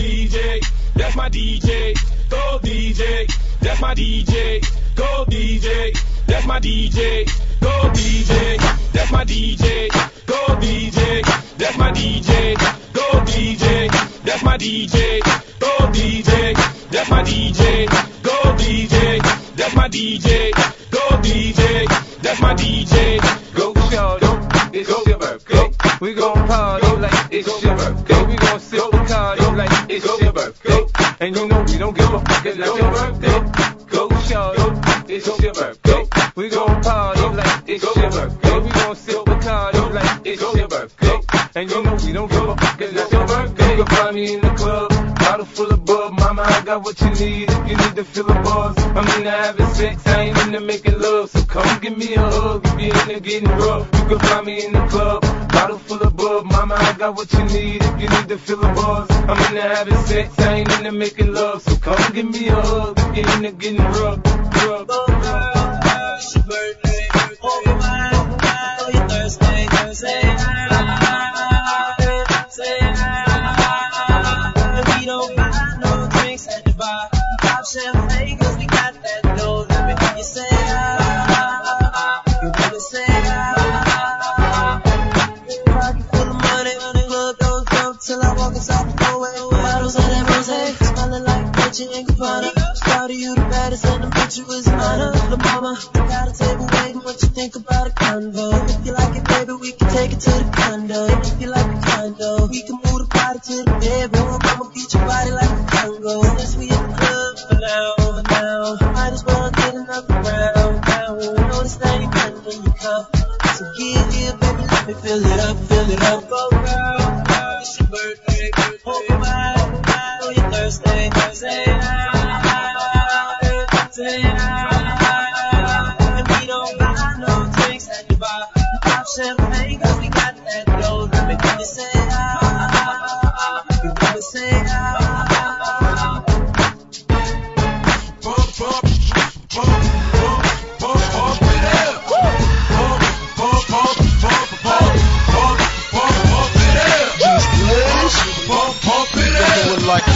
DJ, that's my DJ. Go DJ, that's my DJ. Go DJ, that's my DJ. Go DJ, that's my DJ. Go DJ, that's my DJ. Go DJ, that's my DJ. Go DJ, that's my DJ. Go DJ, that's my DJ. Go DJ, that's my DJ. Go shorty, it's your birthday. We gon' party like it's your birthday. We gon' sip Bacardi like it's your birthday. And you know we don't give a fuck, it's not your birthday. Go shorty, it's your birthday. We gon' party like it's your birthday. We gon' sip Bacardi like it's your birthday. And you know we don't give a fuck, it's not your birthday. You can find me in the club, bottle full of bub. Mama, I got what you need if you need to feel a buzz. I'm into having sex, I ain't into making love. So come give me a hug if you're into getting rough. You can find me in the club, bottle full of bub. Mama, I got what you need if you need to feel a buzz. I'm into having sex, I ain't into making love. So come give me a hug if you're into getting rough. Oh girl, it's your birthday. Oh your Thursday. And we don't buy no drinks at the bar. Pop champagne 'cause we got that dough. Let me hear you say you wanna say pocket full of money, club don't jump till I walk inside the doorway. Bottles of that rosé, smelling like Dolce & Gabbana. Shout you the baddest and the picture is mine. The mama, got a table waiting. What you think about a convo? If you like it, baby, we can take it to the condo. If you like the condo, we can move the party to the bedroom. I'ma beat your body like a Congo. Since we in the club for now, might as well get another round. Now, know this thing been in your cup. So get here, baby, let me fill it up. Oh girl, it's your birthday. Oh my, on your Thursday. And we don't buy no drinks at the bar. Pop champagne 'cause we got that dough. Let me hear you say you wanna say Pump it up. Pump it up. Do it like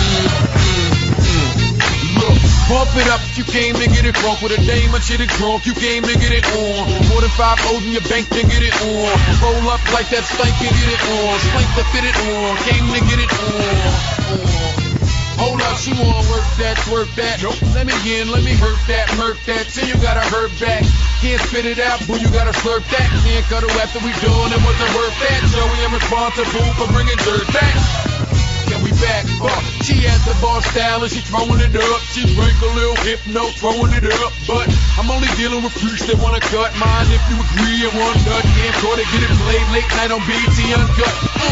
Look, pump it up if you came to get it drunk. With a dame and shit is drunk, you came to get it on. More than 5 O's in your bank to get it on. Roll up like that stank and get it on. Spank to fit it on, came to get it on. Hold up, she wanna work that, twerk that. Nope. Let me in, let me hurt that, murk that. Till you gotta hurt back. Can't spit it out, boo, you gotta slurp that. Can't cut it after we done, it wasn't worth that. Joey, I'm responsible for bringing dirt back. Yeah, we back. She at the bar style and she throwing it up. She drink a little hypno, throwing it up. But I'm only dealing with freaks that wanna cut mine. If you agree, and one nut can't cut it. Get it played late night on BT Uncut.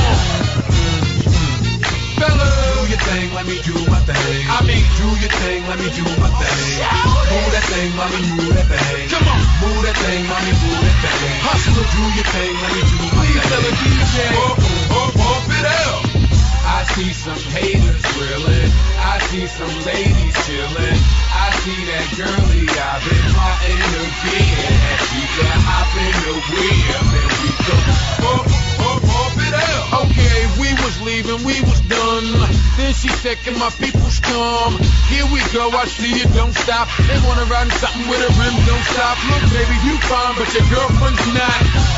Fella, do your thing, let me do my thing. I mean, do your thing, let me do my thing. Move that thing, mommy, move that thing. Come on, move that thing, mommy, move that thing. Hustler, do your thing, let me do my thing. Tell a DJ, pump it up. I see some haters grilling. I see some ladies chilling. I see that girlie I've been plotting to be in. And she can hop in the wheel and we go pump it up. Okay, we was leaving, we was done. Then she said, can my peoples come? Here we go, I see you, don't stop. They wanna ride in something with a rim, don't stop. Look, baby, you fine, but your girlfriend's not.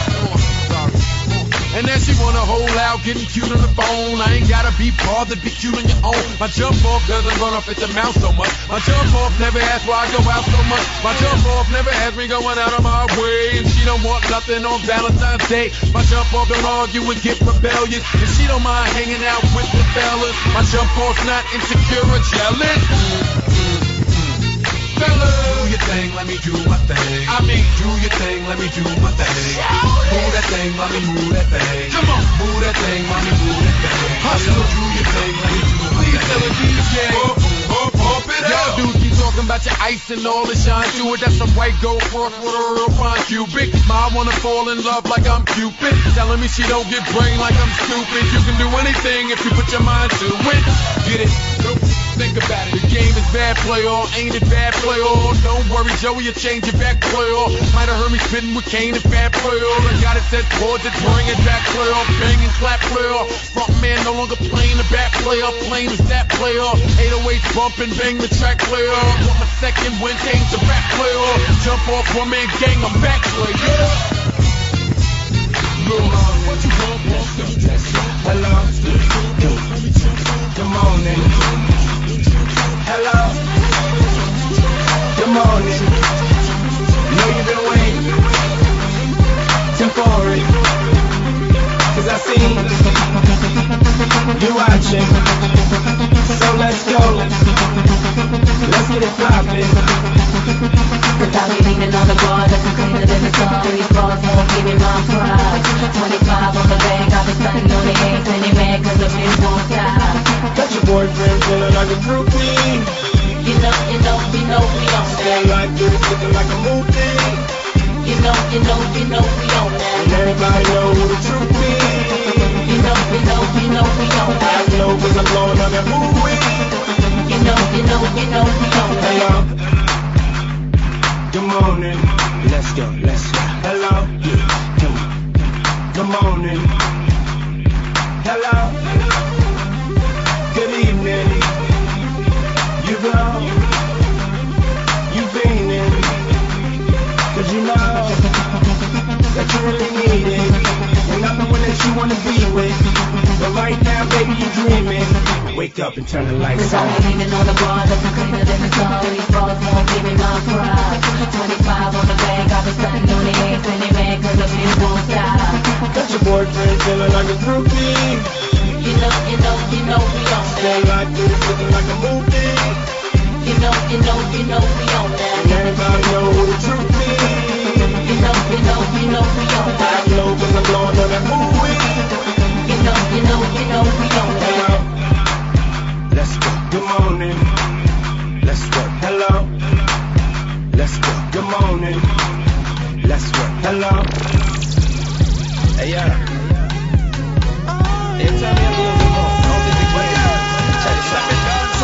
And then she wanna hold out, getting cute on the phone. I ain't gotta be bothered, be cute on your own. My jump off doesn't run off at the mouth so much. My jump off never asks why I go out so much. My jump off never has me going out of my way. And she don't want nothing on Valentine's Day. My jump off don't argue and get rebellious. And she don't mind hanging out with the fellas. My jump off's not insecure or jealous. Fella, do your thing, let me do my thing. I mean, do your thing, let me do my thing. Move that thing, mommy, move that thing. Come on, move that thing, mommy, move that thing. Hustle, do your thing, let me do my thing. Please tell a DJ, pump it up. Y'all dudes keep talking about your ice and all the shine to it. That's some white gold cross with a real fine cubic. Ma wanna fall in love like I'm Cupid. Telling me she don't get brain like I'm stupid. You can do anything if you put your mind to it. Get it? Nope. Think about it, the game is bad, player, ain't it bad player? Don't worry, Joey, you change your back player. Might have heard me spitting with Kane and bad player. I got it set towards it, bring it back player. Banging clap player. Front man no longer playing the back player. Playing the stat player. 808 bumping, bang the track player. Want my second win, change the back player. Jump off one man gang, I'm back player. What you want, hello, good morning, hello, good morning. Know you've been waiting for it, 'cause I see you watching. So let's go, let's get it poppin'. Without me leaning on the bar, looking cleaner than the sun. 3 balls won't give me my pride. 25 on the bank, I've been stunting on the eggs. And they mad 'cause the bitch won't stop. Got your boyfriend feeling like a groupie. You know we on that. Stay like this, looking like a movie. You know we on that. And everybody know who the truth is. You know we on that. I know 'cause I'm blowing up that movie. You know we on that. Hello. Good morning. Let's go. Hello. Come on. Good morning. Hello. Good evening. You blow. You beaming. 'Cause you know that you really need it. And I'm the one that you wanna be with. But right now, baby, you dreaming. Wake up and turn the lights on. Without me leaning on the bar, looking cleaner than the sun. 3 balls won't give me my pride. 25 on the bank, I've been stunting on the eggs. And they mad 'cause the bitch won't stop. Got your boyfriend feeling like a groupie. You know we on Stay that. like this, looking like a movie. You know we on that. And everybody know who the truth is. You know we on I that. know 'cause I'm blowing up that movie. You know we on that. Hello. Let's go. Good morning. Let's work. Hello. Let's go. Good morning. Let's work. Hello. Hey, yeah. Hey, tell me a little bit more. Don't think we wait. Check it out.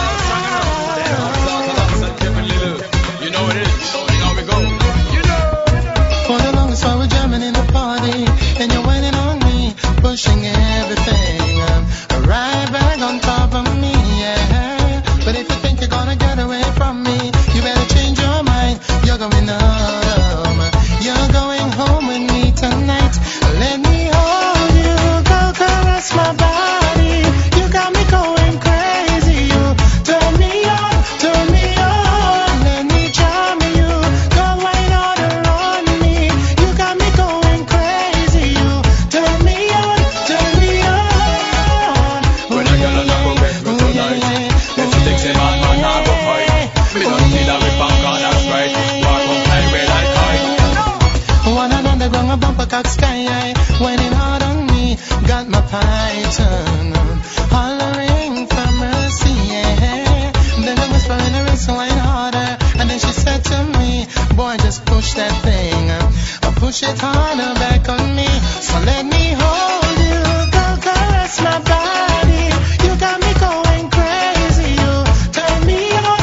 You know it is. How we go. You know. For the longest while we're jamming in the party, and you're waiting on me, pushing everything right back on top of me, yeah. But if you think you're gonna get away from me, you better change your mind. You're going home. You're going home with me tonight. Let me hold you, go caress my body. You got me going crazy. You turn me on, turn me on. Let me charm you, go wine all around me. You got me going crazy. You turn me on, turn me on. When I get on the progress with tonight, then she thinks say man, I go fight. Me don't feel that we bang on, that's right. Walk on highway like I. One on the ground, a bumper cock sky high, whining hard on me, got my python hollering for mercy, yeah. Then I whisper in her ear, so wine harder, and then she said to me, boy, just push that thing, push it harder back on me, so let me hold you, go caress my body, you got me going crazy, you turn me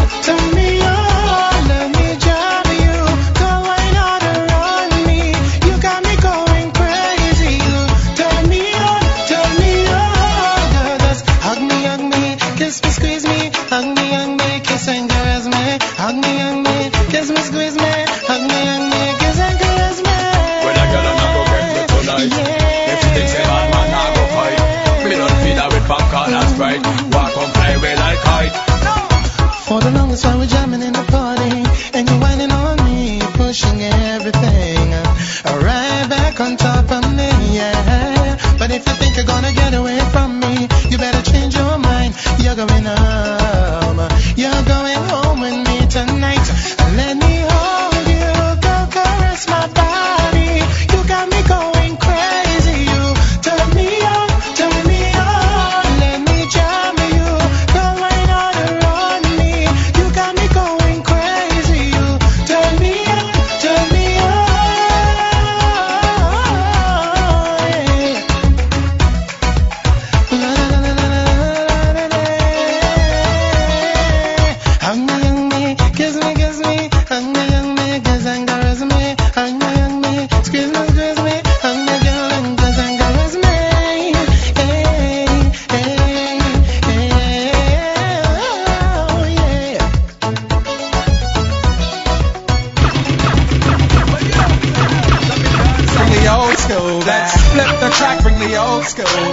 on, let me jam you, go wine harder on me, you got me going crazy, you turn me on, girl, just hug me, kiss me, squeeze me, hug me, kiss and caress me, hug me, kiss me, squeeze me, hug me, kiss and caress me. When I get on the progress with tonight, then she thinks say man, I go fight. Me don't feel that we bang on, that's right. Walk on highway like I. For the longest while we're jamming in the party, and you're whining on me, pushing everything right back on top of me, yeah. But if you think you're gonna get away from me, you better change your mind. You're going home with me tonight. Let me hold you, go caress my body. You got me going crazy. You turn me on, let me jam you, go right on around me. You got me going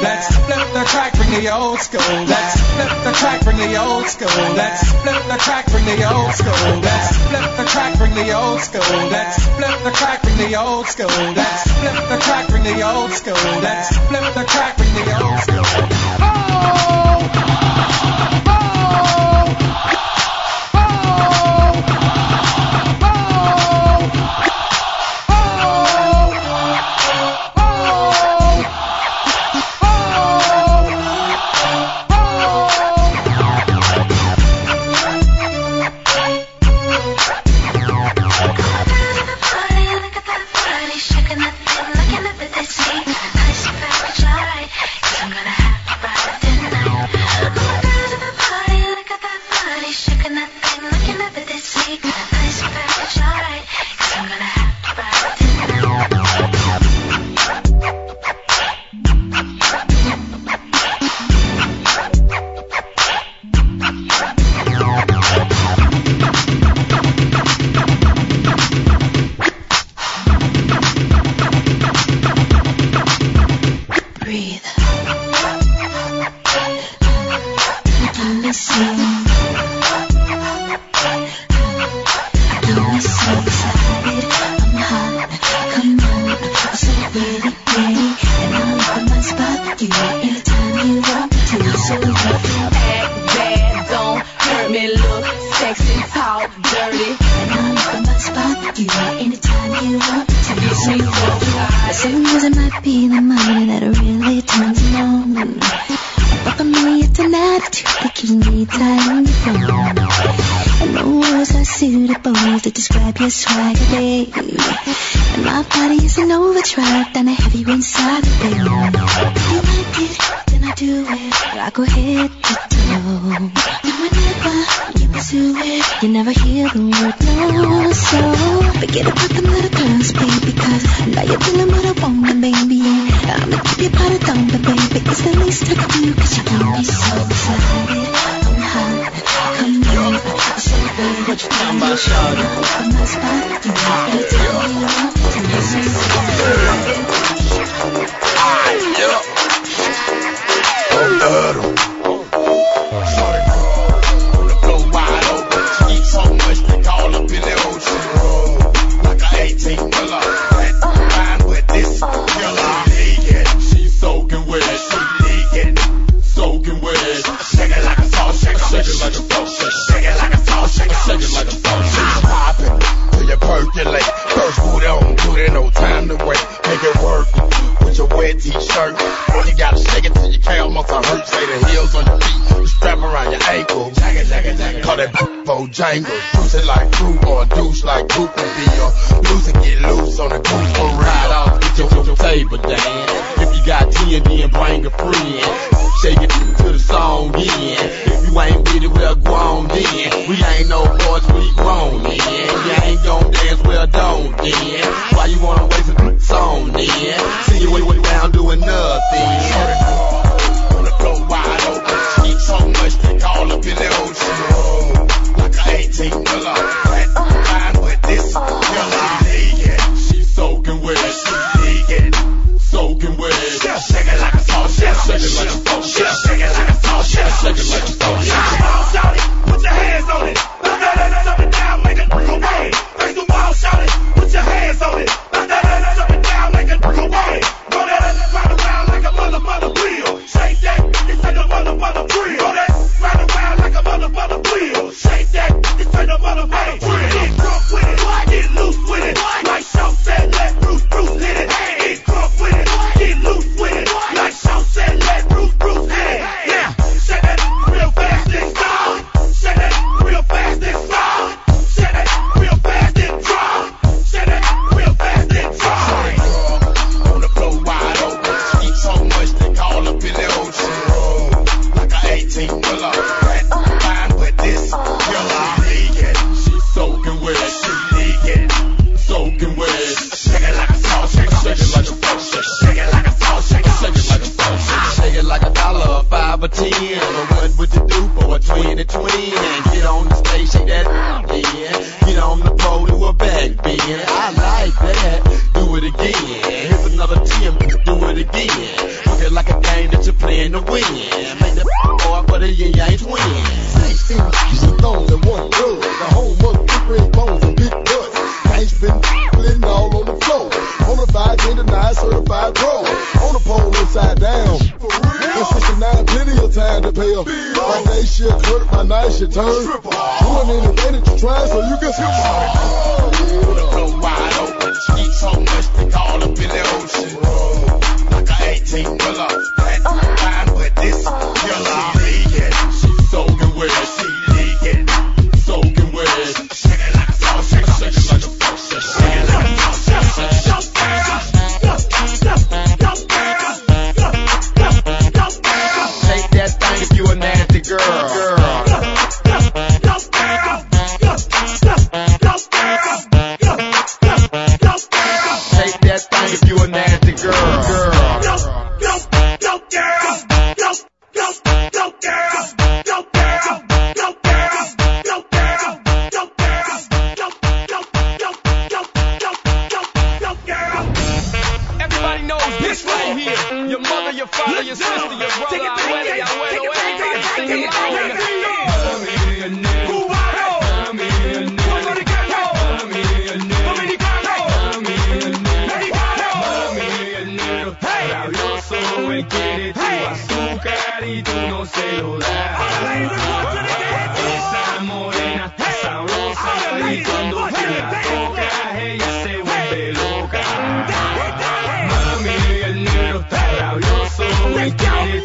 Let's flip the track, bring the old school. Let's flip the track, bring the old school. Let's flip the track, bring the old school. Let's flip the track, bring the old school. Let's flip the track, bring the old school. Let's flip the track, bring the old school. Let's flip the track, bring the old school. Shake it like a salt, shake it like a salt, shake it like a salt, shake it like a salt. twin and twin. Get on the stage, shake that yeah. Get on the pole, do a back bend. I like that. Do it again. Here's another Tim, do it again. Look it like a game that you're playing to win. Make the boy for the yin-yang twin. 16 stones and one drug. The home of big red bones and big butts. Gangs been flitting all on the floor. Bonafide, can't deny, certified pro. On the pole upside down. In 69, plenty of time to pay a my day shit hurt, my night shit turn. Doing anything that you try so you can see. The floor wide open. Eat so much they call up in the ocean. Like a 18-wheeler. That's fine, but this killer. She's soaking with it. She leaking. Soaking with it. Shake it like a sauce. Shake it like a sauce. Shake it like a sauce. Take that thing if you a nasty girl. Take that thing if you a nasty girl. Everybody knows this right here. Your mother, your father, your sister, your brother, abuela, everybody sing along. Él quiere tu azúcar y tú no se lo das. Esa morena está sabrosa y cuando tú la tocas ella se vuelve loca. Mami, el negro está rabioso, él quiere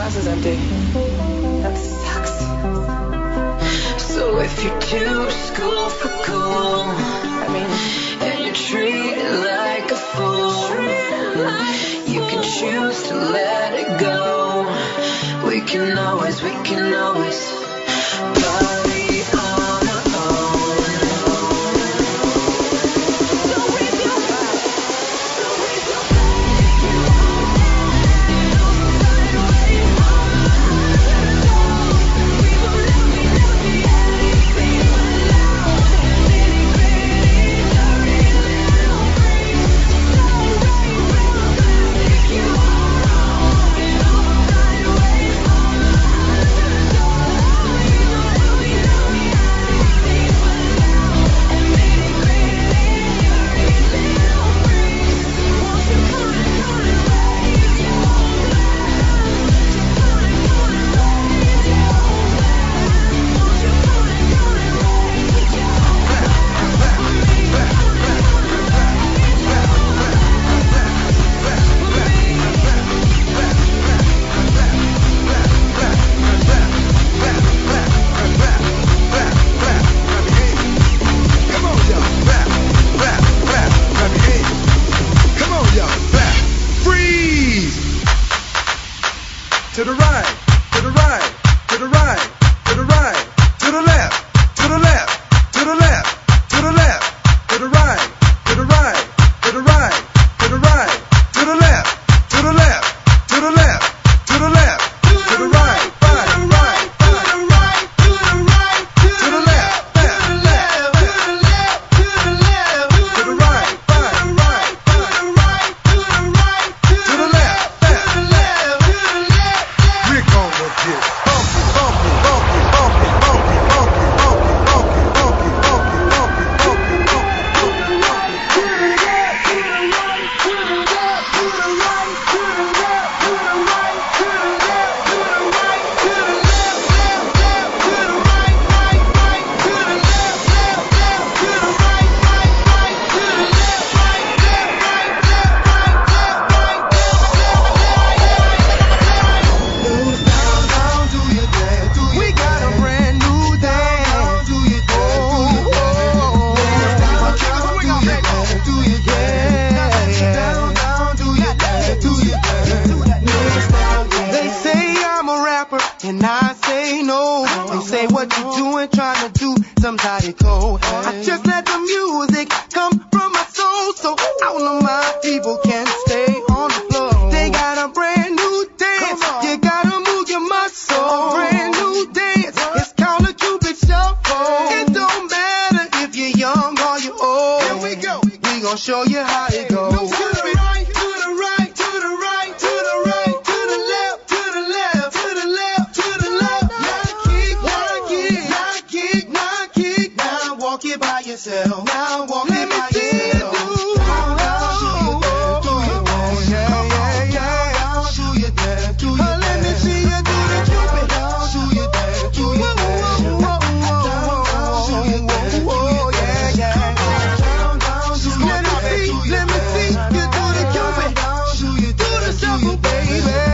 house is empty. That sucks. So if you're too school for cool, and you treat it like a fool, you can choose to let it go. We can always party on our own. So if you're to the right, to the right, to the right, to the right, to the left, to the left, to the left, to the left, to the right, to the right, to the right, to the right, to the left, to the left, to the left, to the left, to the right, right, right, to the right, to the right, to the left, left, left, to the left, to the left, to the right, right, right, to the right, to the right, to the left, left, to the left, to the left. We're gonna get funky, funky, funky, funky, funky, funky, funky, funky, funky, funky, funky, funky, funky, to the right, to the right, to the left, to the right, to the left, to the right, to the left, to the right, to the left, left, left, to the right, right, right, to the left, left, left, to the right, right, right, to the left, right, left, right, left, right, left, right, left, left, down, down, do your dance, do your we got a brand new dance. Down, do your dance, do your dance. Do your dance, down, down, do your dance, do your dance. They say I'm a rapper and I say no. They say what you doing, trying to do somebody cold. I just let the music come from my soul, so all of my people can stay on the floor. They got a brand new dance, you gotta move your muscle. A brand new dance, it's called a Cupid Shuffle. It don't matter if you're young or you're old. Here we go, we gon' show you how it goes. To the right, to the right, to the right, to the right, to the left, to the left, to the left, to the left. Now kick, now kick, now kick, now kick. Now walk it by yourself. Now walk it by yourself. Down, down, do your dance, do your dance. Yeah, yeah, yeah. Down, do your dance, do your dance. Let me see you do the Cupid. Down, do your dance, do your dance. Down, down, do your dance, do your dance. Down, down, do your dance, do your dance. Let me see you do the Cupid. Do the shuffle, baby.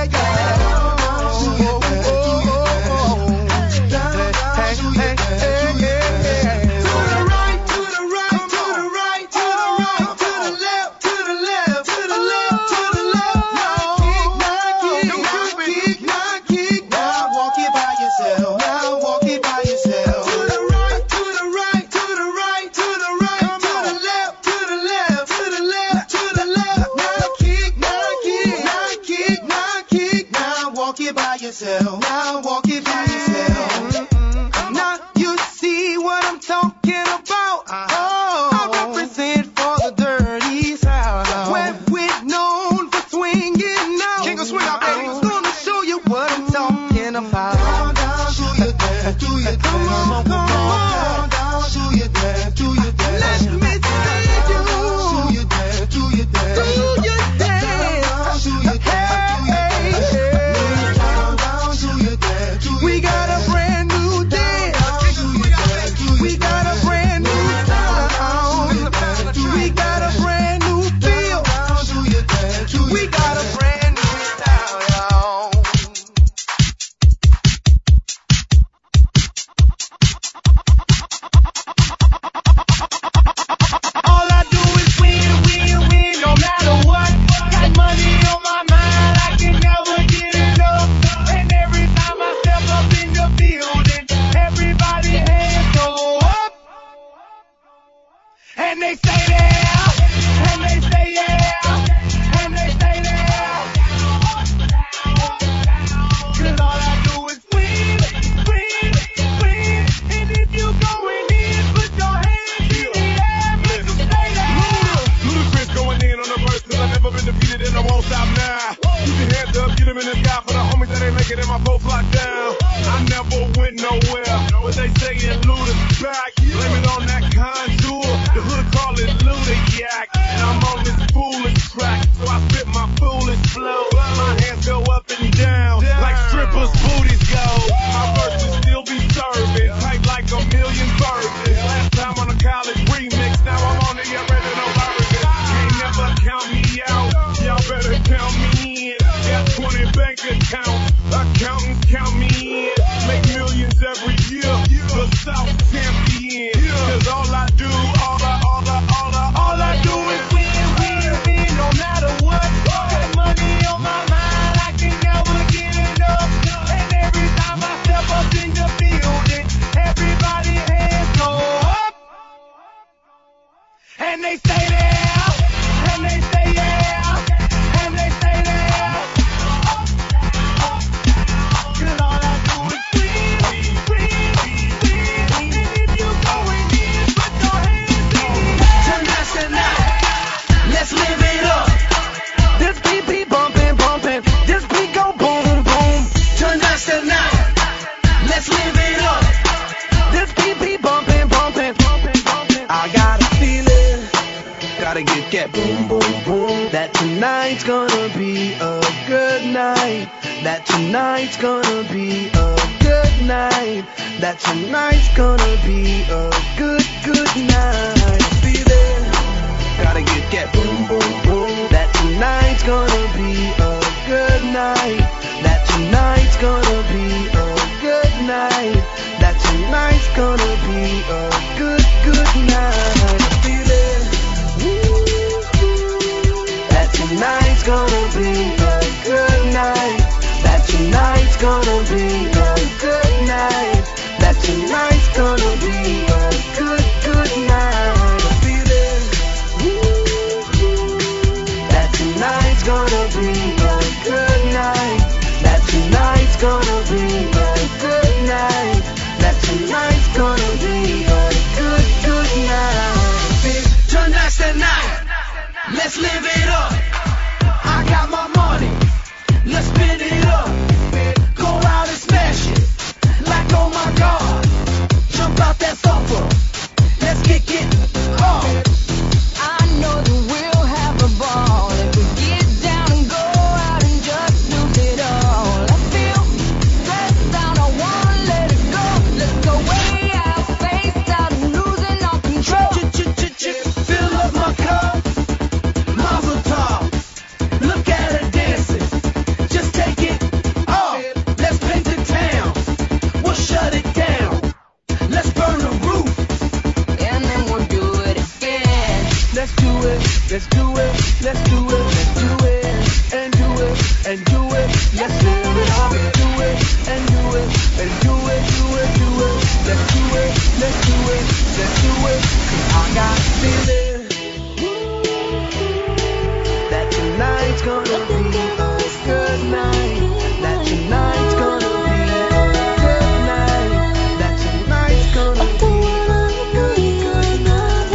Yourself. Now walk it by yourself. Now you see what I'm talking about. Oh, I represent for the dirty South, where we're known for swinging out. King of swing out, baby. I'm gonna show you what I'm talking about. Down, down, do your dance, do your dance. Come on, come on. Down, down, do your dance, do your dance. Let me see you. Do your dance, do your dance. Do your dance. Do your dance, do your dance. We up, get him in the sky for the homies that ain't making it, my folks locked down. I never went nowhere, but they saying Luda's back. Blame it on that contour, the hood call it Ludiac. And I'm on this foolish track, so I spit my foolish flow. My hands go up and down, like strippers' booties go. My verses still be serving, tight like a million verses. Last time on a college remix, now I'm on the original version. Can't never count me out, y'all better count me in. Got 20 bank accounts, accountants count me in. Make millions every year, the South champion. Cause all I do, all I do is win, no matter what. Got money on my mind, I can never get enough. And every time I step up in the building, everybody hands go up. And they stay there, and they stay there, and they stay there. Cause all I do is win. And if you going in, put your hands in. Tonight's the night, let's live it up. This beat be bumping, bumping. This beat go boom, boom. Tonight's the night, let's live it up. This beat be bumping, bumping, bumping, bumping. I got a feeling, gotta get that boom, boom, boom. That tonight's gonna be a good night. That tonight's gonna be a good night. That tonight's gonna be a good, good night. Feeling, gotta get that boom, boom, boom. That tonight's gonna be a good night. That tonight's gonna be a good night. That tonight's gonna be a good, good night. Feeling, that tonight's gonna be a good night. That tonight's gonna be a good night. That tonight's gonna be a good, good night. Feeling, that tonight's gonna be a good night. That tonight's gonna be a good night. That tonight's gonna be a good, good night. Tonight's the night, let's live it up. I got my money, let's spin it up. Go out and smash it, like oh my God. Jump out that sofa, let's kick it off. I know that we'll have a ball if we get down and go out and just lose it all. I feel stressed out, I wanna let it go. Let's go way out, spaced out and losing all control. Fill up my cup, Mazel tov. Look at her dancing, just take it off. Let's paint the town, we'll shut it down. Let's burn the roof, and then we'll do it again. Let's do it, let's do it, let's do it, let's do it, and do it, and do it. Let's live it up, do it, and do it, and do it, do it, do it. Let's do it, let's do it, let's do it. 'Cause I got a feeling that tonight's gonna be a good night. That tonight's gonna be a good night. That tonight's gonna be a good, good night.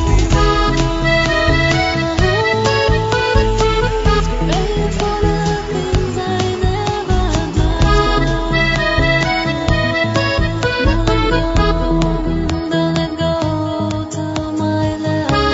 Ready for the things I never done. Don't let go to my love.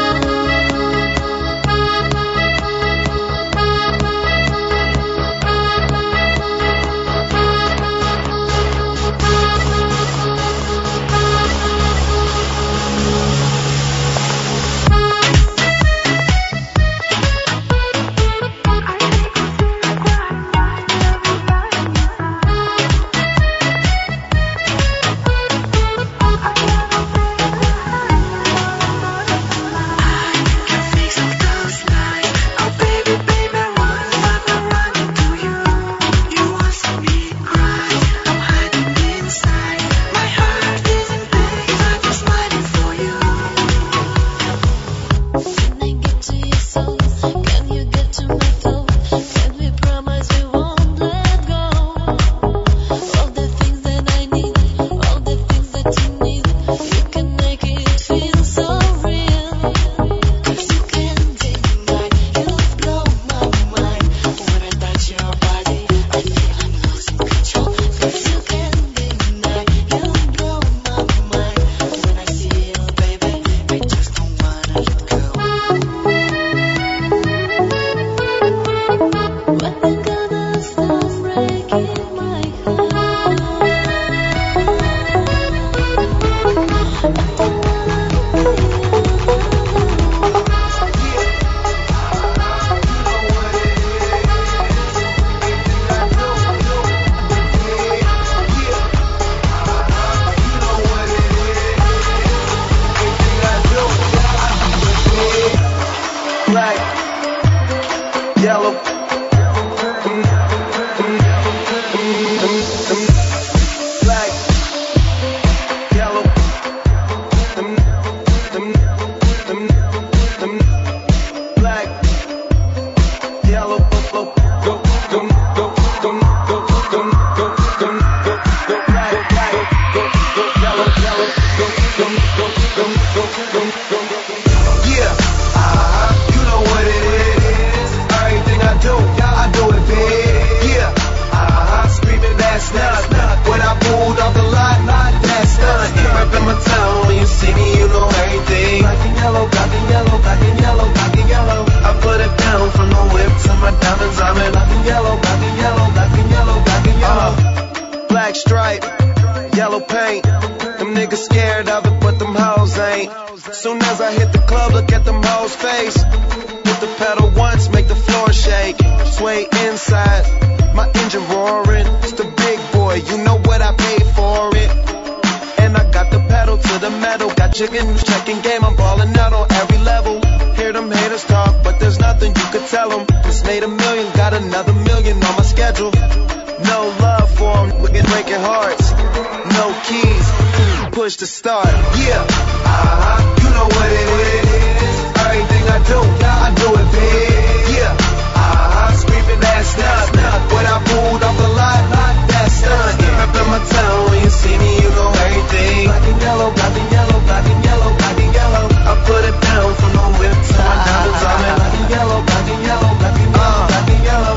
black stripe, yellow paint. Them niggas scared of it, but them hoes ain't. Soon as I hit the club, look at them hoes' face. Hit the pedal once, make the floor shake. Sway inside, my engine roaring. It's the big boy, you know what I paid for it. And I got the pedal to the metal. Got chickens checking game, I'm balling out on every level. Hear them haters talk, but there's nothing you could tell them. Just made $1 million, got another $1 million on my schedule. No love for them, wicked breaking hearts. No keys, push to start. Yeah, you know what it is. Everything I do it big. Yeah, screaming that's not. When I pulled off the lot, that's done. Up in my town, when you see me, you know everything. Black and yellow, black and yellow, black and yellow, black and yellow. I put it down from the whip to my diamonds all in black and yellow, black and yellow, black and yellow, black and yellow.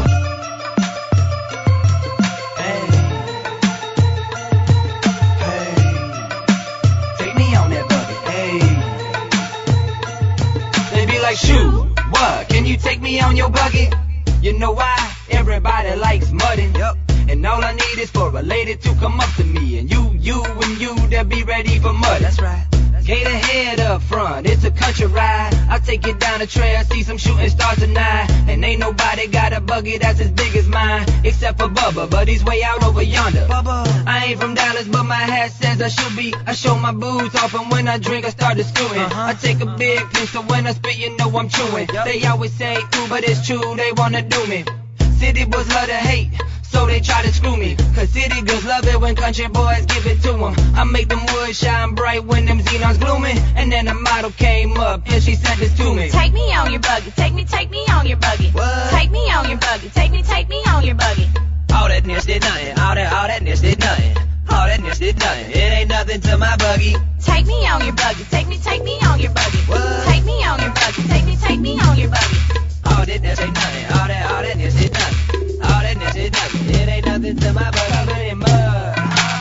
Like, shoot, what? Can you take me on your buggy? You know why? Everybody likes mudding. Yep. And all I need is for a lady to come up to me. And you, they'll be ready for mud. That's right. Gate ahead up front, it's a country ride. I'll take you down the trail, see some shooting stars tonight. And ain't nobody got a buggy that's as big as mine, except for Bubba, but he's way out over yonder. Bubba. I ain't from Dallas, but my hat says I should be. I show my boots off, and when I drink, I start to screwing. I take a big pinch, so when I spit, you know I'm chewing. Yep. They always say, ooh, but it's true, they wanna do me. City boys love to hate, so they try to screw me. Cause city girls love it when country boys give it to them. I make them wood shine bright when them xenons glooming. And then a model came up and she sent this to me. Take me on your buggy, take me on your buggy. What? Take me on your buggy, take me on your buggy. All that ness did nothing, all that ness did nothing. All that ness did nothing, it ain't nothing to my buggy. Take me on your buggy, take me on your buggy. What? Take me on your buggy, take me on your buggy. All that ness ain't nothing, all that ness did nothing. All that ness did nothing, it ain't nothing to my buggy. Covered in mud.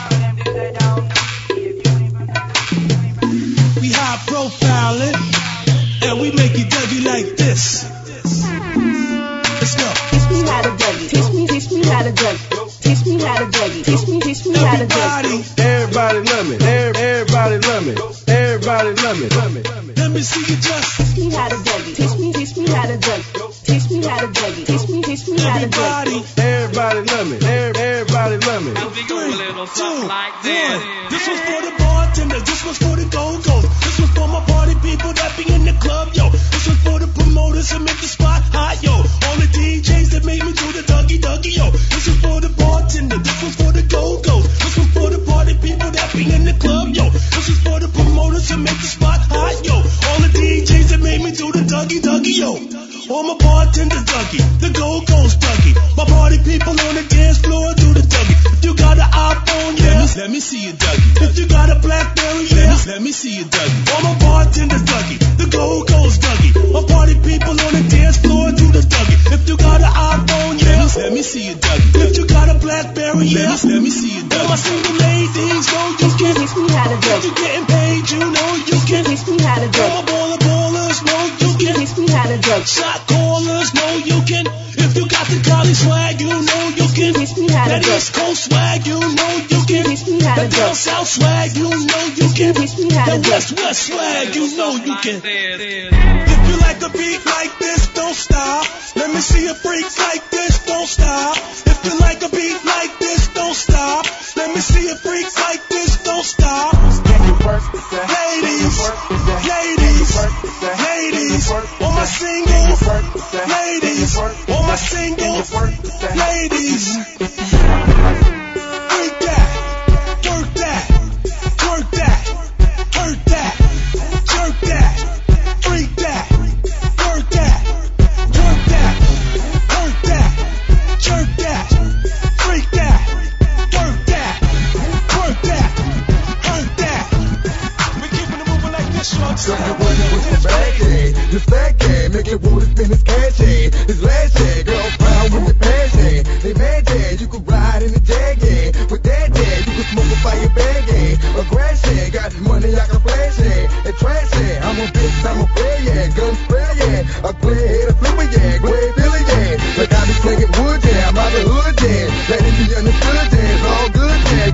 We high profiling, and we make you Dougie like this. Let's go. Teach me how to Dougie. Teach me how to Dougie. Teach me how to Dougie. Teach me how to Dougie. Everybody love me. Everybody love me. Everybody love me. Let me see you just. Teach me how to Dougie. Teach me how to Dougie. Teach me how to Dougie. Teach me how to Dougie. Everybody love me. Everybody love me. 3, 2, 1. This was for the bartenders. This was for the go-go's. This was for my party people that be in the club, yo. This was for the promoters that make the spot hot, yo. All the DJs that made me do the Dougie, yo. This was for the bartender. This was for the go-go's. This was for the party people that be in the club, yo. This was for the promoters that make the spot hot, yo. All the DJs that made me do the Dougie, yo. All my bartenders Dougie, the go-go's Dougie. My party people on the dance floor do the Dougie. If you got an iPhone, yeah, let me see you Dougie. If you got a BlackBerry, yeah, let me see you Dougie. All my bartenders Dougie, the go-go's Dougie. My party people on the dance floor do the Dougie. If you got an iPhone, yeah, let me see you Dougie. If you got a BlackBerry, yeah, let me see you Dougie. All my single ladies know you can. Teach me how to Dougie. If you getting paid, you know you can. Teach me how to Dougie. All my ballers know you can. Teach me how to Dougie. Shot callers know you can. If you got the Cali swag, you know you can. Teach me how to That Dougie. East Coast swag, you know you can. Teach me how to That down Dougie. South swag, you know you can. Teach me how to That Dougie. West swag, you know you can. If you like a beat like this, don't stop. Let me see a freak like this, don't stop. If you like a beat like this, don't stop. Let me see a freak like this, don't stop. Ladies, on my single, ladies, on my single, ladies. Freak that, jerk that, twerk that, hurt that, jerk that, freak that, work that, twerk that, hurt that, jerk that, freak that, work that, twerk that, hurt that. We keeping it moving like this, y'all. So you wanna with the baggy, this baggy, make it wanna spin his cashy, his lashy, girl proud with the passion. They magic, you could ride in the jaggy, with that jag, you could smoke a fire baggy, a grassy, got money I can flash it, and trash it. I'm a bitch, I'm a player, yeah, gun spray, yeah, a clear head, a flipper, yeah, gray Billy, yeah, like I be slinging wood, yeah, I'm out the hood, yeah, let it be understood, yeah, it's all good, yeah,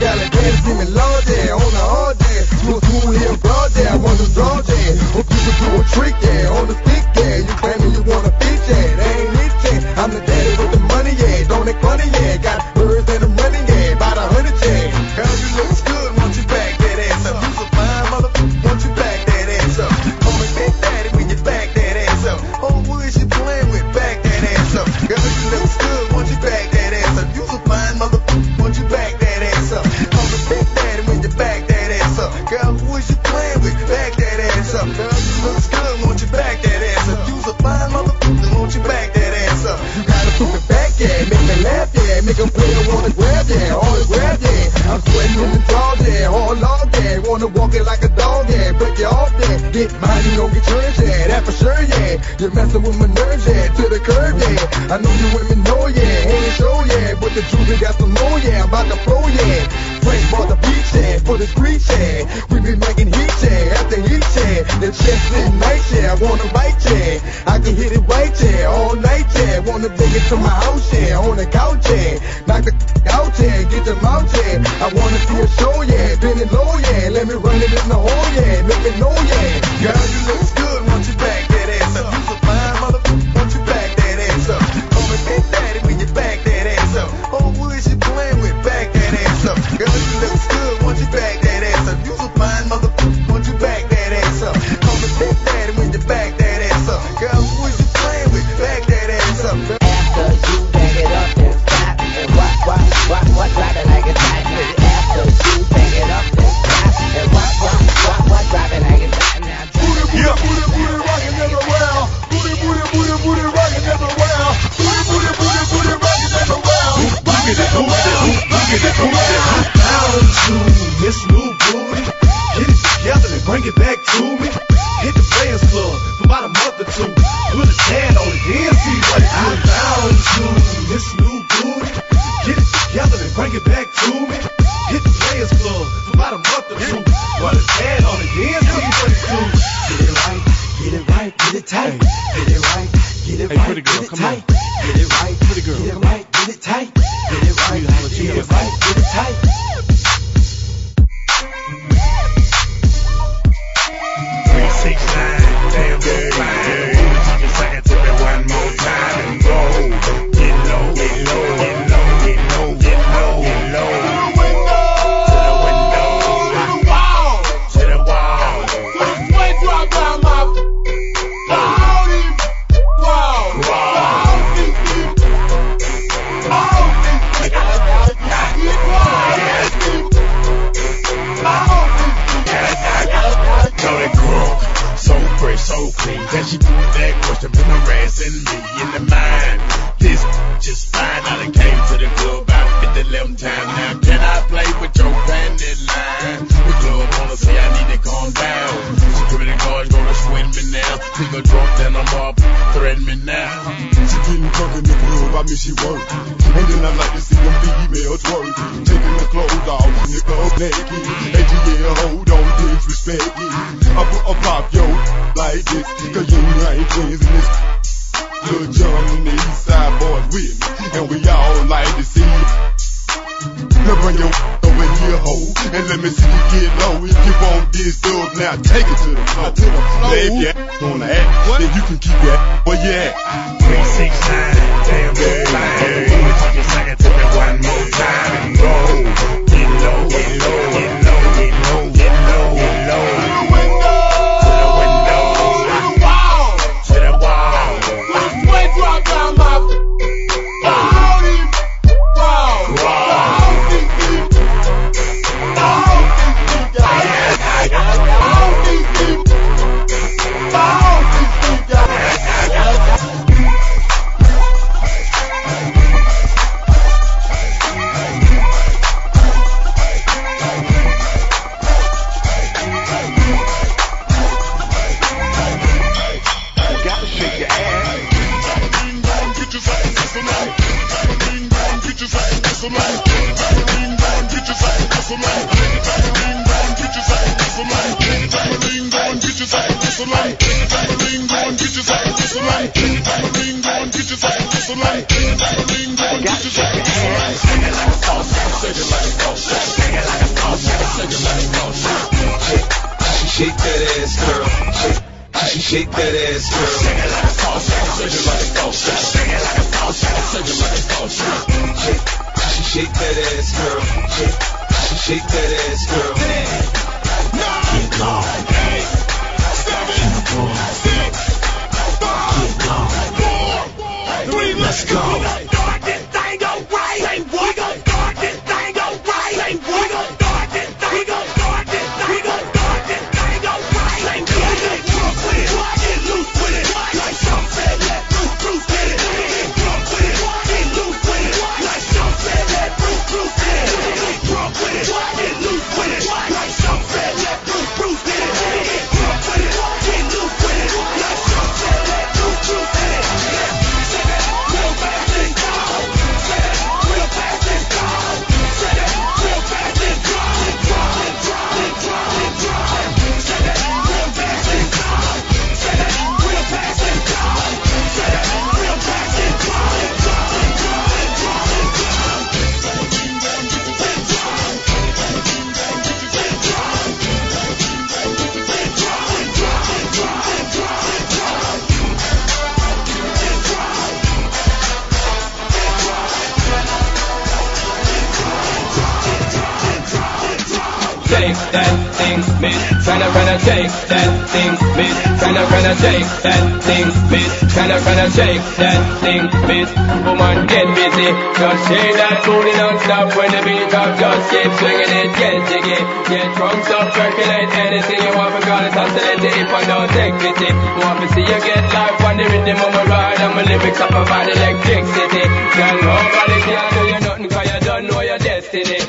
give me love there on the hard day. Smooth here, broad there, I want to draw there. Hope you can do a trick there on the stick there. You claiming you want a bitch there, that ain't it yeah. I'm the daddy with the money yeah, don't act funny yeah. Got birds that I'm running yeah, about 100 yeah. Girl, you looks good, won't you back that ass up? You's a fine motherfucker, won't you back that ass up? Call me Big Daddy when you back that ass up. Oh, who is you playing with? Back that ass up. Girl, you looks good, won't you back that ass up? You's a fine motherfucker, won't you back that ass up? Call me Big Daddy when you back that ass up. Girl, who is you playing with? Back that ass up. Girl, you looks good, won't you back that ass up? You's a fine motherfucker, won't you back that ass up? You gotta put it back, yeah, make me laugh, yeah, make them play, wanna grab, yeah, all grab, yeah. I'm sweating in the drawers, yeah, all long, yeah, wanna walk it like a dog, yeah, break you off, yeah, get mine, you don't get yours, yeah, that for sure, yeah. You're messing with my nerves, yeah, to the curb, yeah. I know you women know, yeah, ain't a show, yeah, but the truth, we got some more, yeah, I'm about to flow, yeah. Fresh for the beach, yeah, for the streets, yeah. We be making heat, yeah, after heat, yeah. The chest sitting nice, yeah, I wanna bite, yeah. I can hit it right, yeah, all night, yeah. Wanna take it to my house, yeah, on the couch, yeah. Knock the out, yeah, get them out, yeah. I wanna see a show, yeah, bend it low, yeah. Let me run it in the hole, yeah, make it know, yeah. Girl, you look good, won't you back that ass up? You's a fine motherfucker, won't you back that ass up? Call me Big Daddy when you back that ass up. Oh, who is you playing with? Back that ass up. Girl, you look good, won't you back that ass up? You's a fine motherfucker, won't you back that ass up? Call me Big Daddy when you back that ass up. Girl, who is you playing with? Back that ass up. After you back it up and stop and what, drop it like it's hot. After you back it up and stop and what, drop it like it's hot. Now Booty rockin' everywhere. Booty rockin' everywhere. Booty rockin' everywhere. Bound to Miss New Booty. Get it together and bring it back to me. Hit the Players Club for about a month or two. Put his hand on it, then see what it's doing. Bound to Miss New Booty. Get it together and bring it back to me. Hit the Players Club for about a month or two. Put his hand on it, then see what it's doing. Get it right, get it right, get it tight. Get it right, get it right, get it tight. Get it right, pretty girl, get it right, get it tight. Get it right, get it right, get it tight. 369, damn good fine. Keep it second to me one more time and go. Get low, get low, get low, get low, get low, get low. To the window, to the wall. When drop down my body, so clean. Then she put that question, put no rest in me, in the mind. This just fine. I done came to the club about 50-11 times. Now can I play with your bandit line? The club wanna say I need to calm down. Security guards gonna swing me now. Nigga drunk, then I'm up, threaten me now. She getting drunk in the club, I miss she work. And then I like to see them females twerk. Taking the clothes off, nigga up naked. ATL, hold on, disrespect it. I pop yo like this, cause you ain't twins in this. Lil' John and the East Side boys with me, and we all like to see it. Now bring your over here, ho, and let me see you get low. If you want this dub, now take it to the floor. Now if you on the act, then you can keep that where you at. 369, damn good fine. Keep it second to me one more time and go. Get low, get low, get low, get low, get low, get low. Drop down my body, shake that ass, girl. Shake it like a faucet, shake it like a faucet, shake it like a faucet, shake it like a faucet. Shake that ass, girl. Shake that ass, girl. 10, 9, get low. 8, 7, 6, 5, 4, 3, let's go. We gon' start this thing alright. Say what? We gon' start this thing alright. Say what? We gon' start this thing. We gon' start this thing. We gon' start this thing alright. Say what? Get drunk with it. Get loose with it. Like some said, let Bruce get it. Get drunk with it. Get loose with it. Like some said, let Bruce get it. Get drunk with it. Get loose with it. Like some said, let Bruce get it. Get drunk with it. Get loose with it. Like some said, let Bruce get it. Say that real fast and go. Say that real fast and go. Say that real fast and drive. Say that real fast and go. Say that real fast and go. Say that real fast and Shake that thing, miss. Tryna shake that thing, miss. Tryna shake that thing, miss. Tryna shake that thing, miss. Woman, get busy. Just shake that booty non-stop when the beat drop. Just keep swinging it, get jiggy. Get drunk, stop, percolate anything you want because it's oscillating. If I don't take pity, want to see you get life on the rhythm of my ride. And my lyrics up about electricity. Girl, nobody can do you nothing cause you don't know your destiny.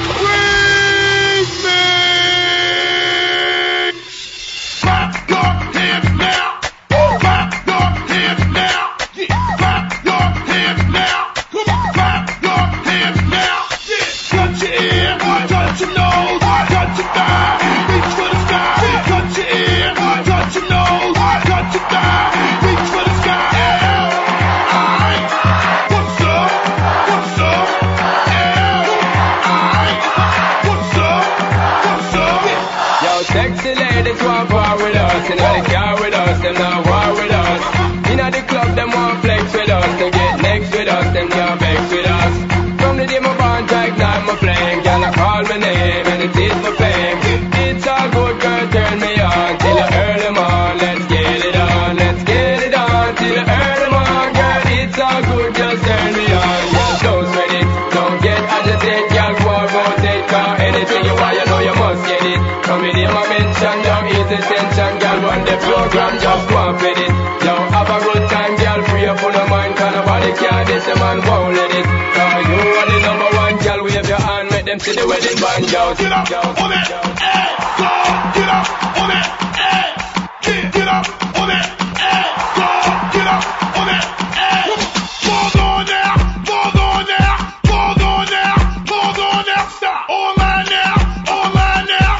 Sexy ladies want war with us. Inna the car with us, them not war with us. Inna the club, them want flex with us. They get next with us, them can't vex with us. From the day my bond, I ignite my flame. Girl, I call my name and it is my fame. It's all good, girl, turn me on till I earn them on. Let's get it on, let's get it on till I earn them on. Girl, it's all good, just turn me on. Girl, don't sweat it, don't get agitated. Girl, go and rotate, cause anything you want, you know you must get it. Come in here, my mention, don't ease the tension, girl, run the program, just go and fit it. Yo, have a good time, girl, free up on the mind, cause nobody care, this a man won't let it. Cause you are the number one, girl, wave your hand, make them see the wedding band, yo. Get up on it, hey, go, get up on it, hey, get up on it, hey, go, get up on it, hey. Pause on there, pause on there, pause on there, pause on there, stop. Online now, online now.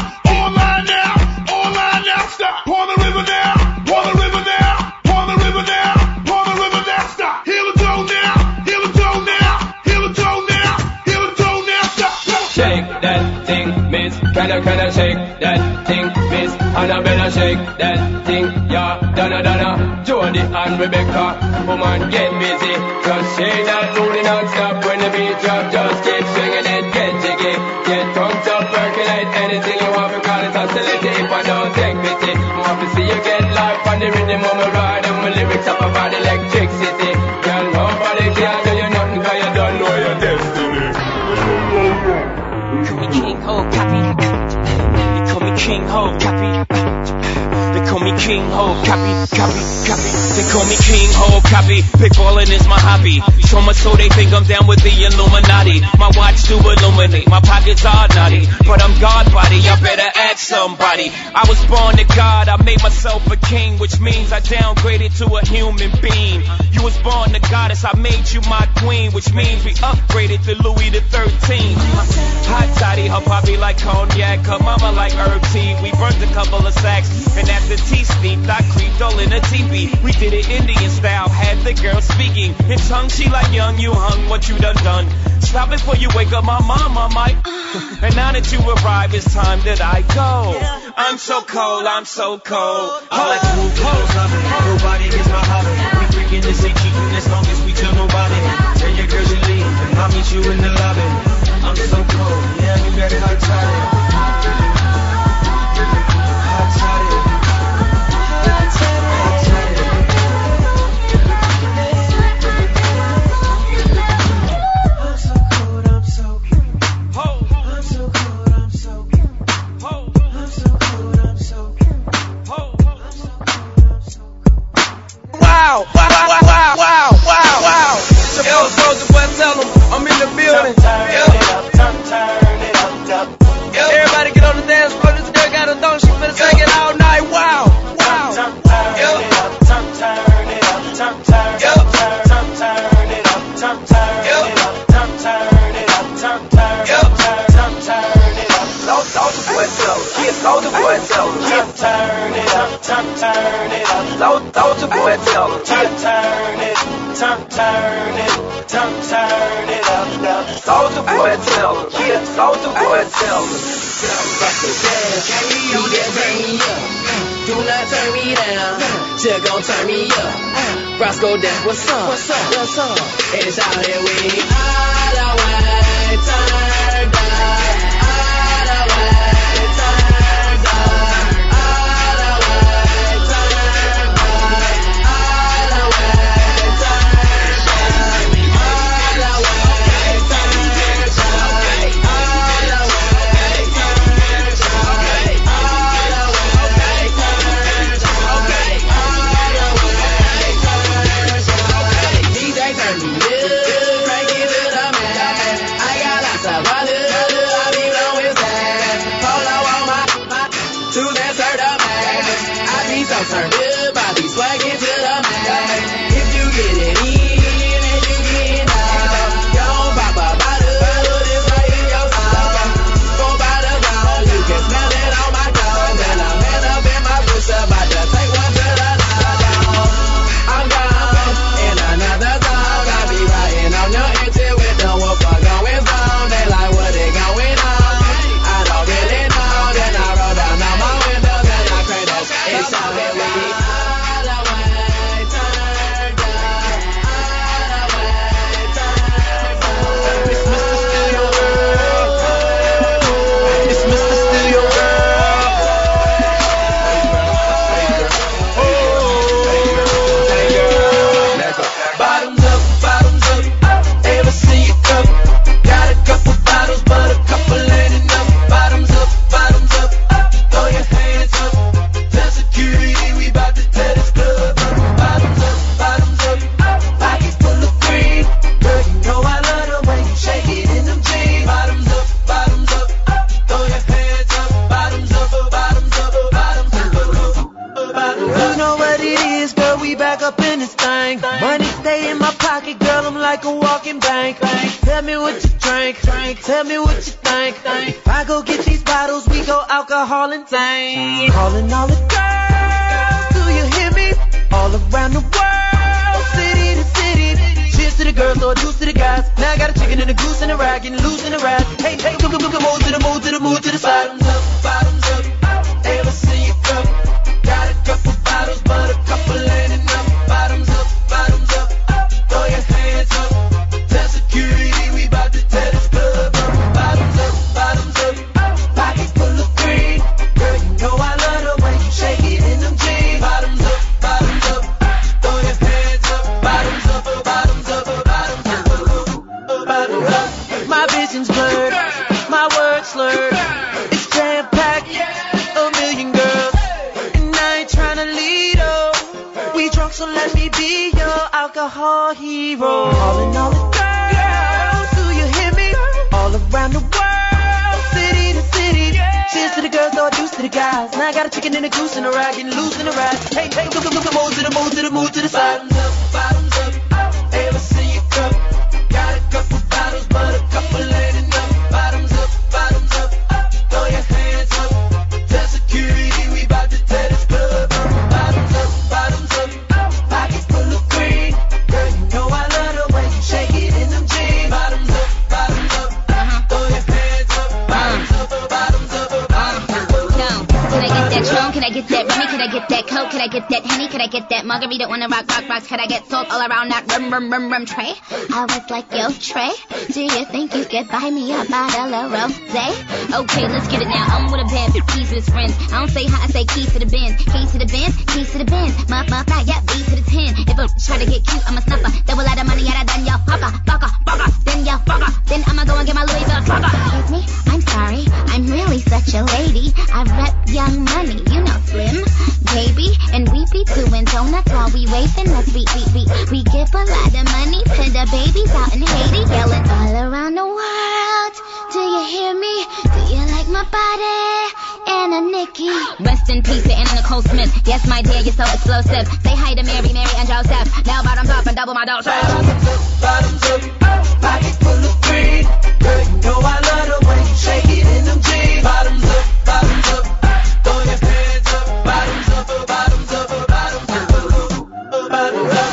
Stop. Pour the river now, pour the river now, pour the river now, pour the river now, stop. Heel the toe now, heel the toe now, heel the toe now, heel the toe now, stop. Shake that thing, miss. Kinda shake that thing, miss. Annabella shake that thing, yeah. Donna, Jody and Rebecca, woman get busy. Just shake that booty non-stop when the beat drop. Just keep swinging it, get jiggy. Get drunk, up, percolate anything you want because it's oscillating. If I don't take pity, want to see you get life on the rhythm of my ride. And my lyrics up about electricity. Girl, nobody can do you nothing cause you don't know your destiny. Call me King Ho, copy. They call me King Ho, copy. They call me King Ho, copy. They call me King Ho, copy. Pickballing is my hobby. So much so they think I'm down with the Illuminati. My watch do illuminate, my pockets are naughty. But I'm God body, I better ask somebody. I was born to God, I made myself a king, which means I downgraded to a human being. You was born to goddess, I made you my queen, which means we upgraded to Louis the 13th. Hot toddy, her poppy like cognac, her mama like herb tea. We burnt a couple of sacks, and after tea sneaked, I creeped all in a teepee. We did it Indian style, had the girl speaking in tongue. She like, young, you hung, what you done. Stop before you wake up my mama, Mike. And now that you arrive, it's time that I go. I'm so cold, I'm so cold. I like to move to those loving. Nobody gets my hobby. We freaking this ain't cheating as long as we tell nobody. Tell your girls you leave, and I'll meet you in the lobby. I'm so cold, yeah, you better hot toddy. Hot toddy. Hot toddy. I'm so cold, I'm so cute. I'm so cold, I'm so cute. I'm so cold, I'm so cute. Wow, wow, wow, wow, wow, wow, wow. Yo, Soldier Boy, tell them I'm in the building. Everybody get on the dance floor. This girl got a thong, she finna sing it all night. Wow, wow. Soldier Boy, tell them. Turn it up, turn it up. Soldier Boy, tell them. Turn it up. Soldier Boy, tell them. Soldier Boy, tell them. Turn me on that, turn me up. Do not turn me down. Just gon' turn me up. Roscoe Dash, what's up? What's up? What's up? It's out here with all the way turned up. All the way turned up. All the way turned up. All the way turned up. All the way turned up. All the way turned up. DJ turn me up, crank it to the max. I got lots of water, I be blowing fast. Polo on my to that certain max. I be so turned up, I be swagging to the max. If you get it in and you get out, you don't pop a bottle, this right in your mouth. Go by the ground, you can smell it on my clothes. And I'm head up in my push up, I just take one to the knockdown. I'm gone in another song. I be riding on your engine with the woofer going strong. They like what they going on. I don't really know. Then I roll down on my windows and I crank that shit. It's out here with me. All the way turned up. All the way turned up. It's Mr. Studio World. It's Mr. Studio Bottoms up, ever see you come? Got a couple bottles, but a couple ain't enough. Bottoms up, throw your hands up. Tell security we bout to tear this club up. Bottoms up, pockets full of green. Girl, you know I love the way you shake it in them jeans. Bottoms up, throw your hands up. Bottoms up, bottoms up, bottoms up. You know what it is, girl, we back up in this thing. Money stay in my pocket, girl, I'm like a walking bank. Tell me what you drink, tell me what you think. If I go get these bottles, we go alcohol and tank. Calling all the girls, do you hear me? All around the world, city to city. Cheers to the girls, or juice to the guys. Now I got a chicken and a goose and a rag, getting loose in the ride. Hey, move to the side. Bottoms up, ever see you come? Got a couple bottles, but a couple ain't enough. Bottoms up, throw your hands up. Tell security we bout to tear this club up. Bottoms up, pockets full of green. Girl, you know I love the way you shake it in them jeans. Bottoms up, throw your hands up. Bottoms up, bottoms up, bottoms up. My vision's blurred, my words slurred. It's jam-packed, a million girls, and I ain't tryna lead her. We drunk, so let me be your alcohol hero. Calling all the girls, do you hear me? All around the world, city to city. Cheers to the girls, or juice to the guys. Now I got a chicken and a goose and a rag, getting loose in the ride. Hey, move to the side. Bottoms up, ever see you come? Got a couple bottles, but a couple ain't enough. Bottoms up, throw your hands up. Tell security we bout to tear this club up. get that Remy? Could I get that Coke? Could I get that Henny? Could I get that margarita on the rock rocks? Could I get salt all around that rum tray? I was like, yo, Trey, do you think you could buy me a bottle of rosé? Okay, let's get it now. I'm with a bad keys to his friends. I don't say hi, I say keys to the Benz. Keys to the Benz, keys to the Benz. My fly, yeah, B to the 10. If I try to get cute, I'm a snuffer. Double out of money, yeah, done y'all fucker. Then y'all fucker. Then I'ma go and get my Louis Vuitton trucker. Excuse me, I'm sorry, I'm really such a lady. I rep Young Money, you know Slim, baby. And we be doing donuts while we waving us. We give a lot of money to the babies out in Haiti, yelling all around the world. Do you hear me? Do you like my body? Anna Nikki. Rest in peace to Anna Nicole Smith. Yes, my dear, you're so explosive. Say hi to Mary, and Joseph. Now bottoms up and double my dose. Bottoms up, pocket full of green. Girl, you know I love the way you shake it in them jeans. Bottoms up, throw your hands up. Bottoms up, bottoms up, bottoms up, bottoms up.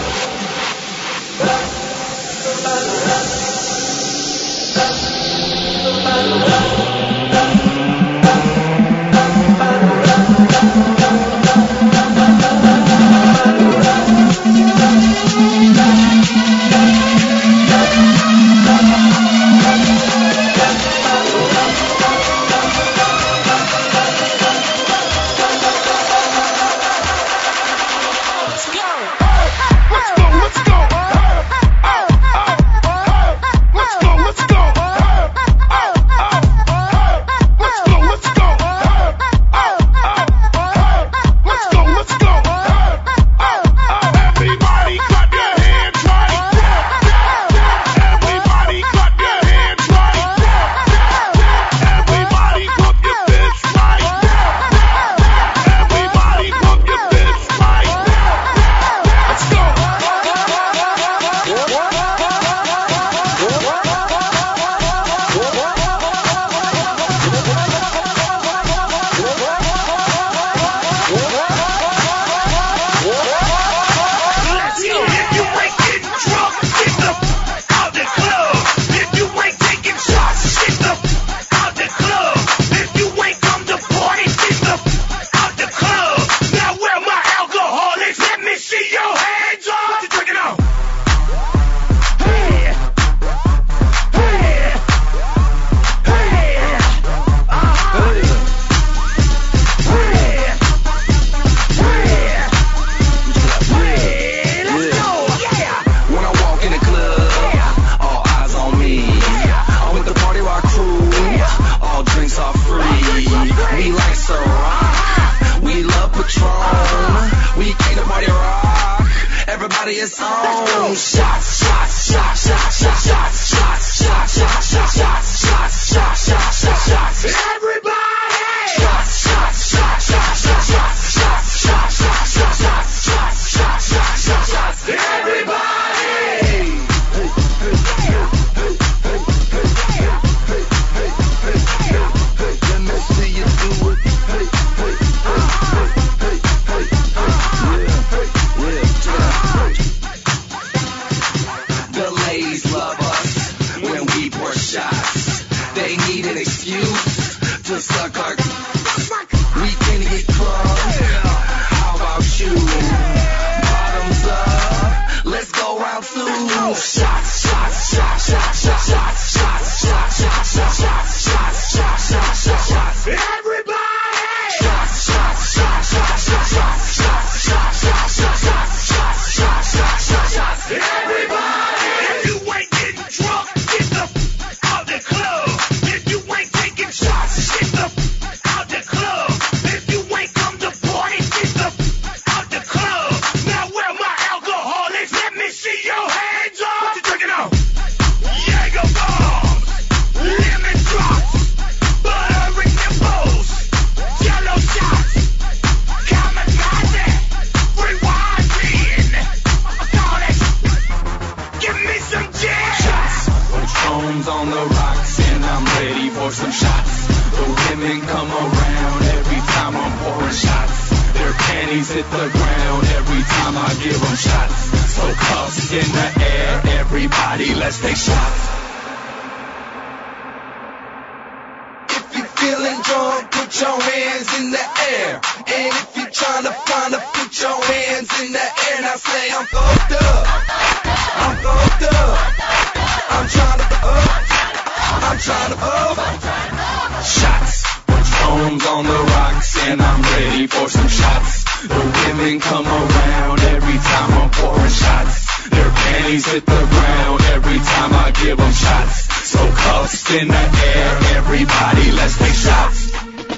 feeling drunk, put your hands in the air. And if you're trying to find a, put your hands in the air. Now say I'm fucked up. I'm fucked up. I'm trying to up. I'm trying to up. Shots. Patron's on the rocks and I'm ready for some shots. The women come around every time I'm pouring shots. Their panties hit the ground every time I give them shots. So cuffs in the air, everybody, let's take shots.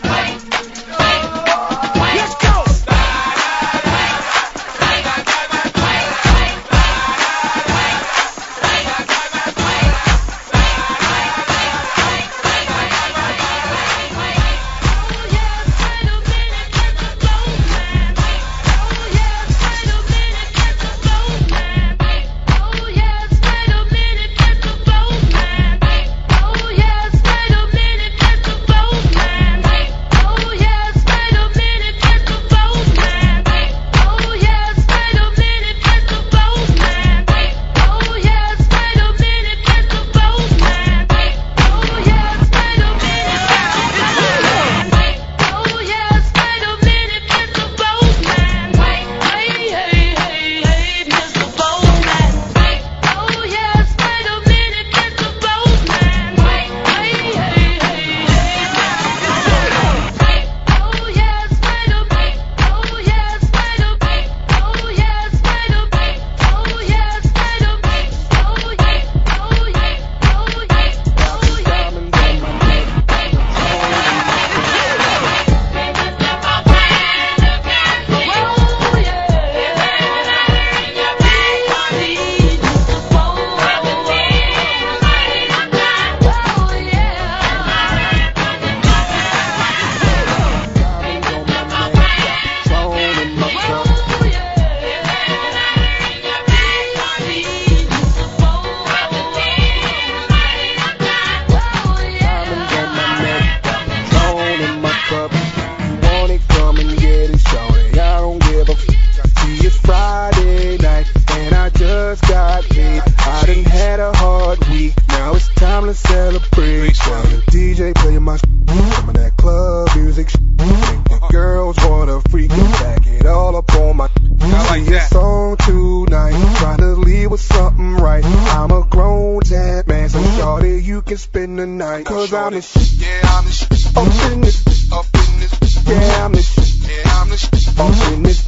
Let's go! Cause I'm the shit, yeah, I'm the shit, up in this, yeah, I'm the shit, yeah, I'm the shit, up in this,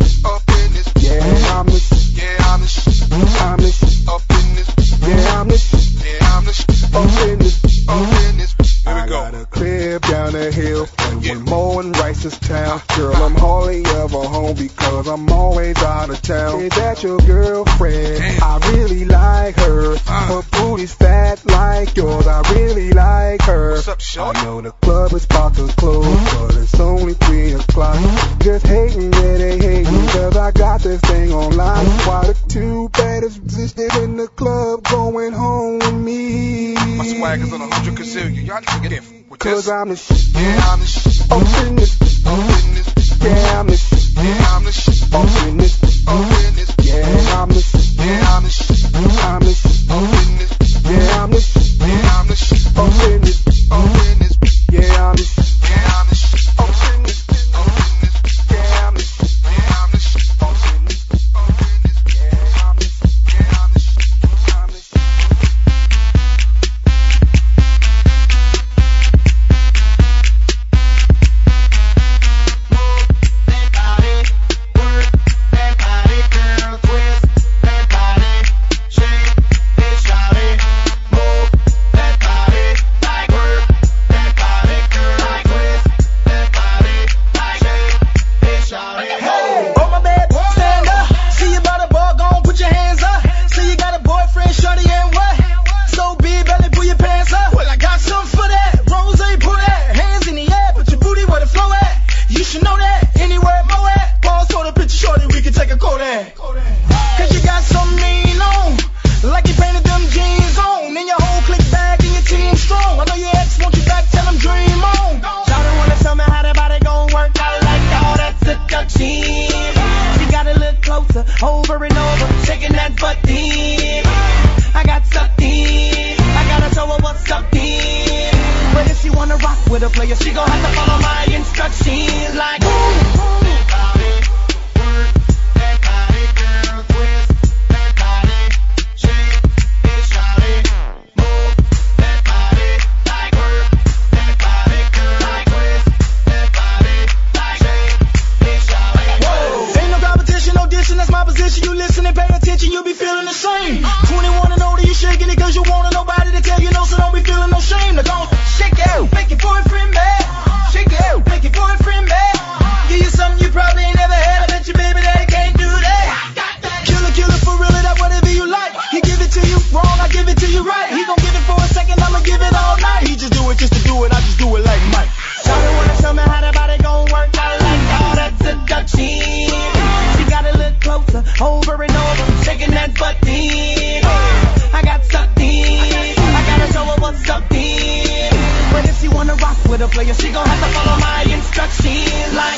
yeah, I'm the shit, yeah, I'm the shit, I'm the shit, up in this, yeah, I'm the shit, yeah, I'm the shit, up in this, I got a crib down the hill, and one more in Ricestown. Girl, I'm hardly ever home because I'm always out of town. Is that your girlfriend? I really like her. Her booty's fat like yours. I really like her. What's up, shorty? I know the club is about to close, but it's only 3 o'clock. Just hating, yeah, they hating, cause I got this thing online. Why the two baddest bitches in the club going home with me? My swag is on 100 Kazillion. Y'all need to get in with this. Cause I'm the shit, yeah, I'm the shit, up in this, yeah, I'm the shit, yeah, I'm the shit, up in this, yeah, I'm the shit, yeah, I'm the shit, I'm the shit, up in this, yeah, I'm the shit, yeah, I'm the shit, up in this, yeah, I'm the shit, yeah, I'm the shit, up in this, yeah, I'm the shit, yeah, I'm the shit, up in this, yeah, I'm the shit, yeah, I'm the shit, I'm the shit. wanna rock with a player, she gon' have to follow my instructions like that's my position, you listen and pay attention, you'll be feeling the same. 21 and older, you shaking it cause you want nobody to tell you no, so don't be feeling no shame. Now go shake it, make your boyfriend mad. Shake it, make your boyfriend mad. Give you something you probably ain't never had, I bet your baby daddy can't do that. Killer for real, that whatever you like. He give it to you wrong, I give it to you right. He gon' give it for a second, I'ma give it all night. He just do it just to do it, I just do it like Mike. Shawty wanna tell me how the body gon' work, I like all that seduction. She gotta look closer, over and over, shaking that butt in. I got sucked in, I gotta show her what's up in. But if she wanna rock with a player, she gon' have to follow my instructions like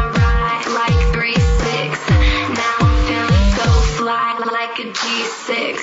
G6.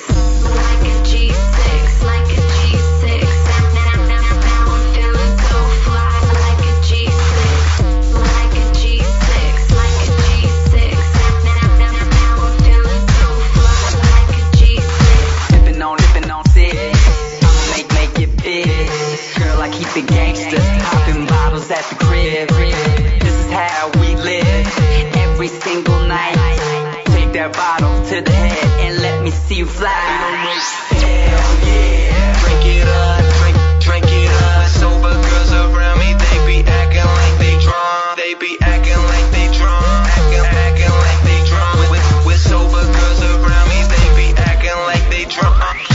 fly. Hell yeah, drink it up, drink it up. Sober girls around me, they be acting like they drunk. They be acting like they drunk, acting like they drunk. With sober girls around me, they be acting like they drunk.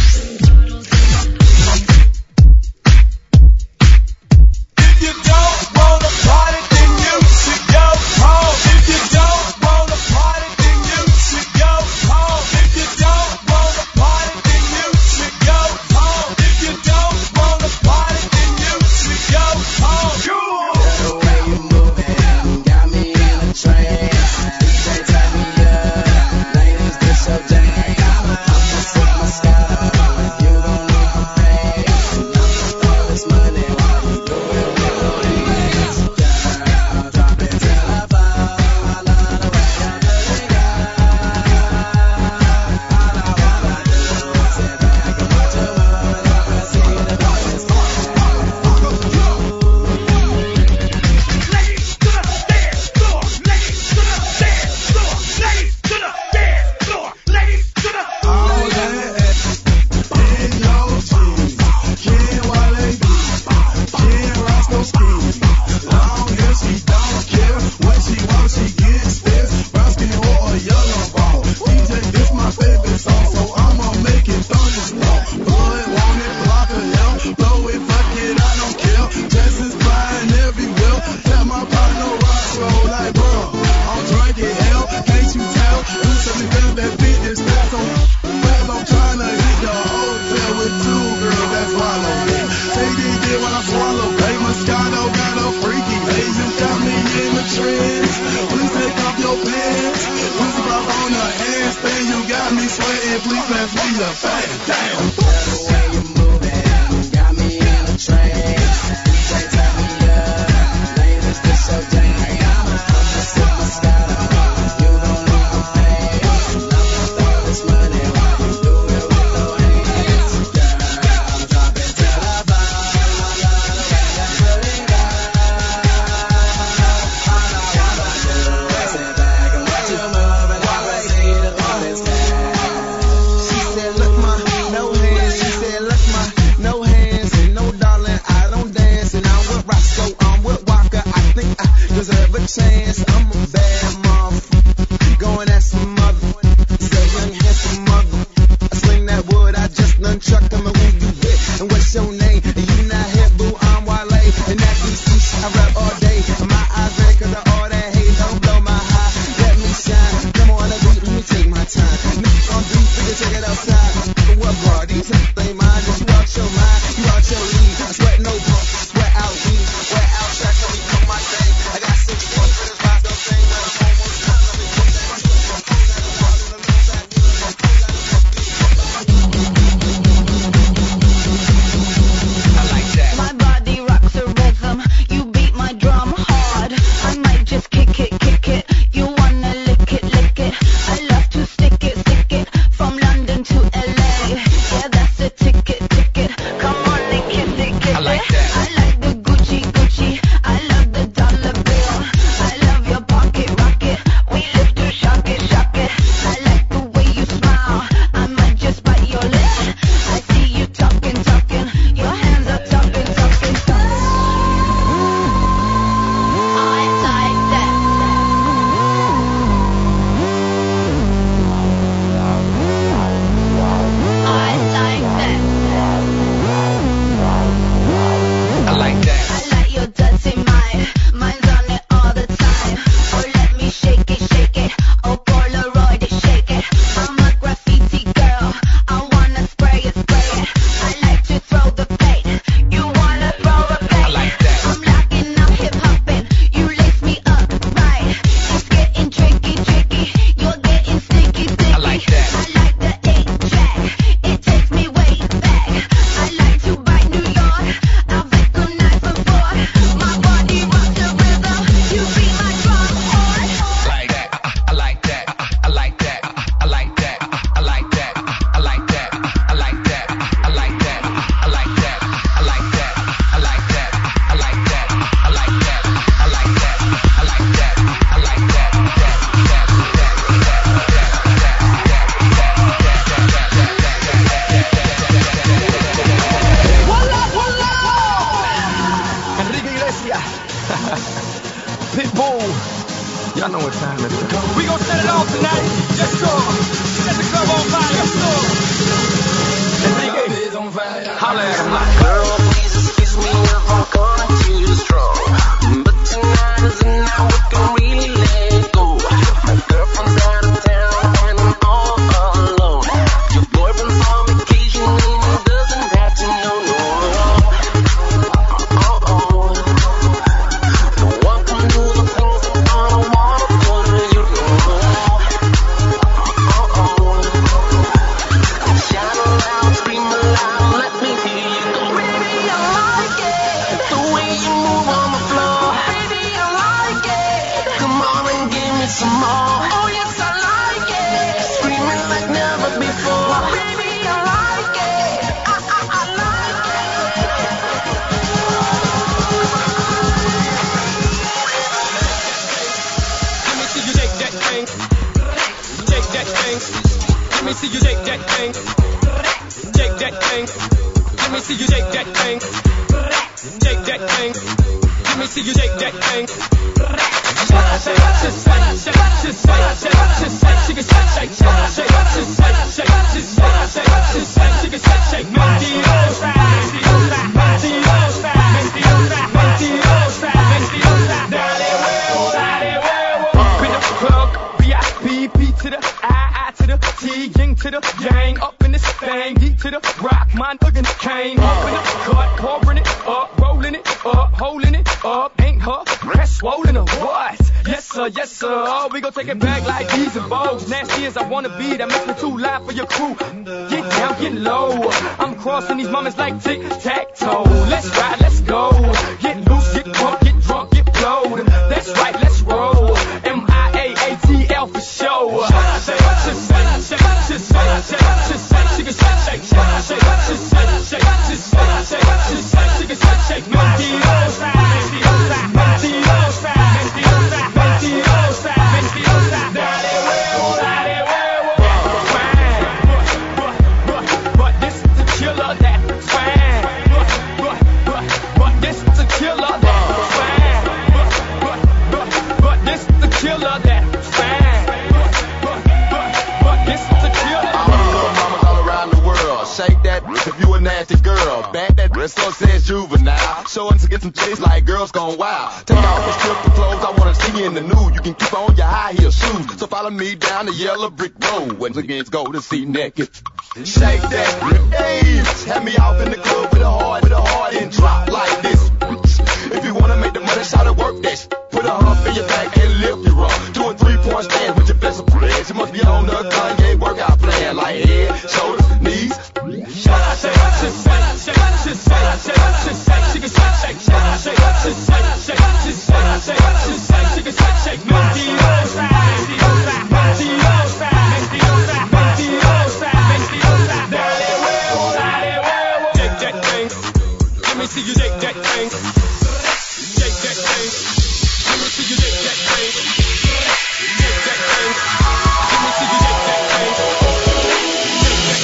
If you don't wanna party, then you should go home. If you don't wanna party, then you should go home. If you don't wanna party, then you should go home. If you don't wanna party, then you should go home. The way you moving got me in a trance. DJ turn me up, ladies this your jam. I'ma sip my scotch, you gon' need my pay. I'ma throw this money while you do it with no hands. Girl, drop it till I fall. I love the way you're looking, girl. All I wanna do is sit back and watch you move. I see the boys Ladies to the dance floor, ladies to the dance floor, ladies to the dance floor, ladies to the All that in your jeans, can't wale can't rock no skis. Long as she don't care what she wants, she gets this. Brown skin or a yellow ball. DJ, this my favorite song, so I'ma make it thunderstorm. Blood want it, block of hell, blow it, fuck it, I don't care. Jess is flying everywhere. Tell my partner rock slow like bro, I'm drinking hell, can't you tell? You said me feel that beat is fast on. Well, I'm trying to hit the hotel with two girls that swallow me. Take it did when I swallow. Hey, Moscato got a freaky. Hey, you got me in the trance. Please take off your pants. Please rub on the handstand. You got me sweating. Please pass me the fan. Damn. the way you moving got me in a trance. DJ turn me up, ladies this your jam. I'ma sip my scotch, you gon' need my pay. I'ma throw this money while you do it with no hands. Girl, drop it till I fall. I love the way you're looking, girl. All I wanna do is sit back and watch you move, and I will see the boys dance. She said, look, my no hands. She said, look, my no hands. And no, darling, I don't dance. And I'm with Roscoe, I'm with Walker. I think I deserve a chance. I'm a bad motherfucker. Going at some mother. Say, young, handsome mother. I sling that wood, I just done chuck. Tell me who you with and what's your name. And you not here, boo, I'm Wale. And that DC, I rap all day. And my eyes red cause of all that hate. Don't blow my high, let me shine. Come on, let me take my time. Niggas on beat, we can check it outside. But what, bro? These niggas ain't mine. Just you out your mind, you out your league. I sweat no bro, sweat out weed, sweat out track. Let me do my thing. I got 6 points for this last no thing. Let us almost done. Let me put that shit on. I like that. My body rocks the rhythm. You beat my drum hard. I might just kick it, kick it. You wanna lick it, lick it. I love to stick it, stick it. From London to LA. Yeah, that's the ticket, ticket. Come on and kiss it, kiss it. I like that. I Holla at him like, girl, please excuse me if I'm coming too strong, but tonight is the night we can really let go. My girlfriend's out of town and I'm all alone. Your boyfriend's on vacation and he doesn't have to know. No. No one can do the things that I don't wanna put you through. Shout aloud, scream aloud, let me hear you go. Baby, I like it, the way you move on the floor. Baby, I like it, come on and give me some more. Oh yes, I like it, screaming like never before. Baby, I like it, I like it. Let me see you shake that thing. Shake that thing. Let me see you shake that thing. Shake that thing. Let me see you shake that thing. Shake that thing. Let me see you shake that thing. To the I to the T, yin to the yang, up in this thing, D to the rock, mine again cane, up in the cut, pouring it up, rolling it up, holding it up, ain't her, press swollen or what? Yes sir, oh, we gon' take it back like these and bows, nasty as I wanna be, that makes me too loud for your crew, get down, get low, I'm crossing these moments like tic-tac-toe, let's ride, let's go, get loose, get drunk, get blowed, that's right, let's roll, M-I-A-A-T-L for show. So says juvenile. Show us to get some chicks like girls gone wild. Take off the strip the clothes, I wanna see you in the nude. You can keep on your high heel shoes. So follow me down the yellow brick road. When against go to see naked. Shake that, hey, have me off in the club with a heart and drop like this. If you wanna make the money, shout it, work that. Put a hump in your back and lift you up. 2 or 3 point stand with your flexible legs. You must be on the Kanye workout plan like head, shoulders, knees. Let me see you shake that thing. Shake that thing. Let me see you shake that thing. Shake that thing. Let me see you shake that thing. Shake that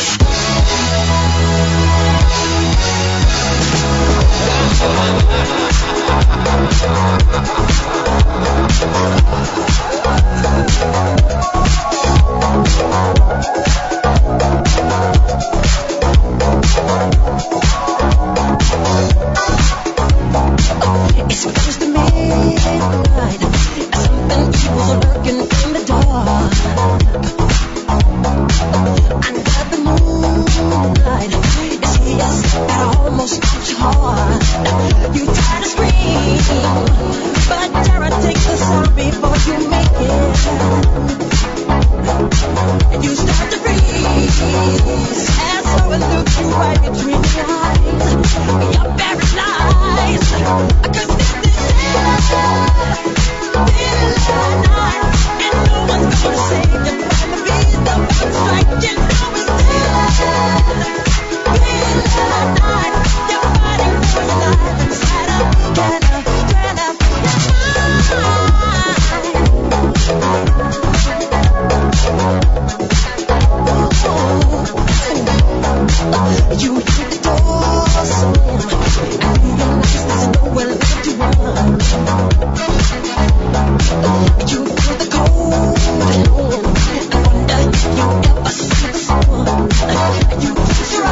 It's close to midnight. Something evil lurking in the dark. Under the moonlight, it's yes that almost touch your heart. You try to scream, but terror takes the sound before you make it. And you start to freeze as someone looks you right between your eyes. You're paralyzed. I could feel this night, and no one's gonna save you from the beast of strike. You know it's night. You're fighting for your life inside of trying to you hit the door slam, and realize there's nowhere left to run. You feel the cold hand, I wonder if you ever see the sun. You close your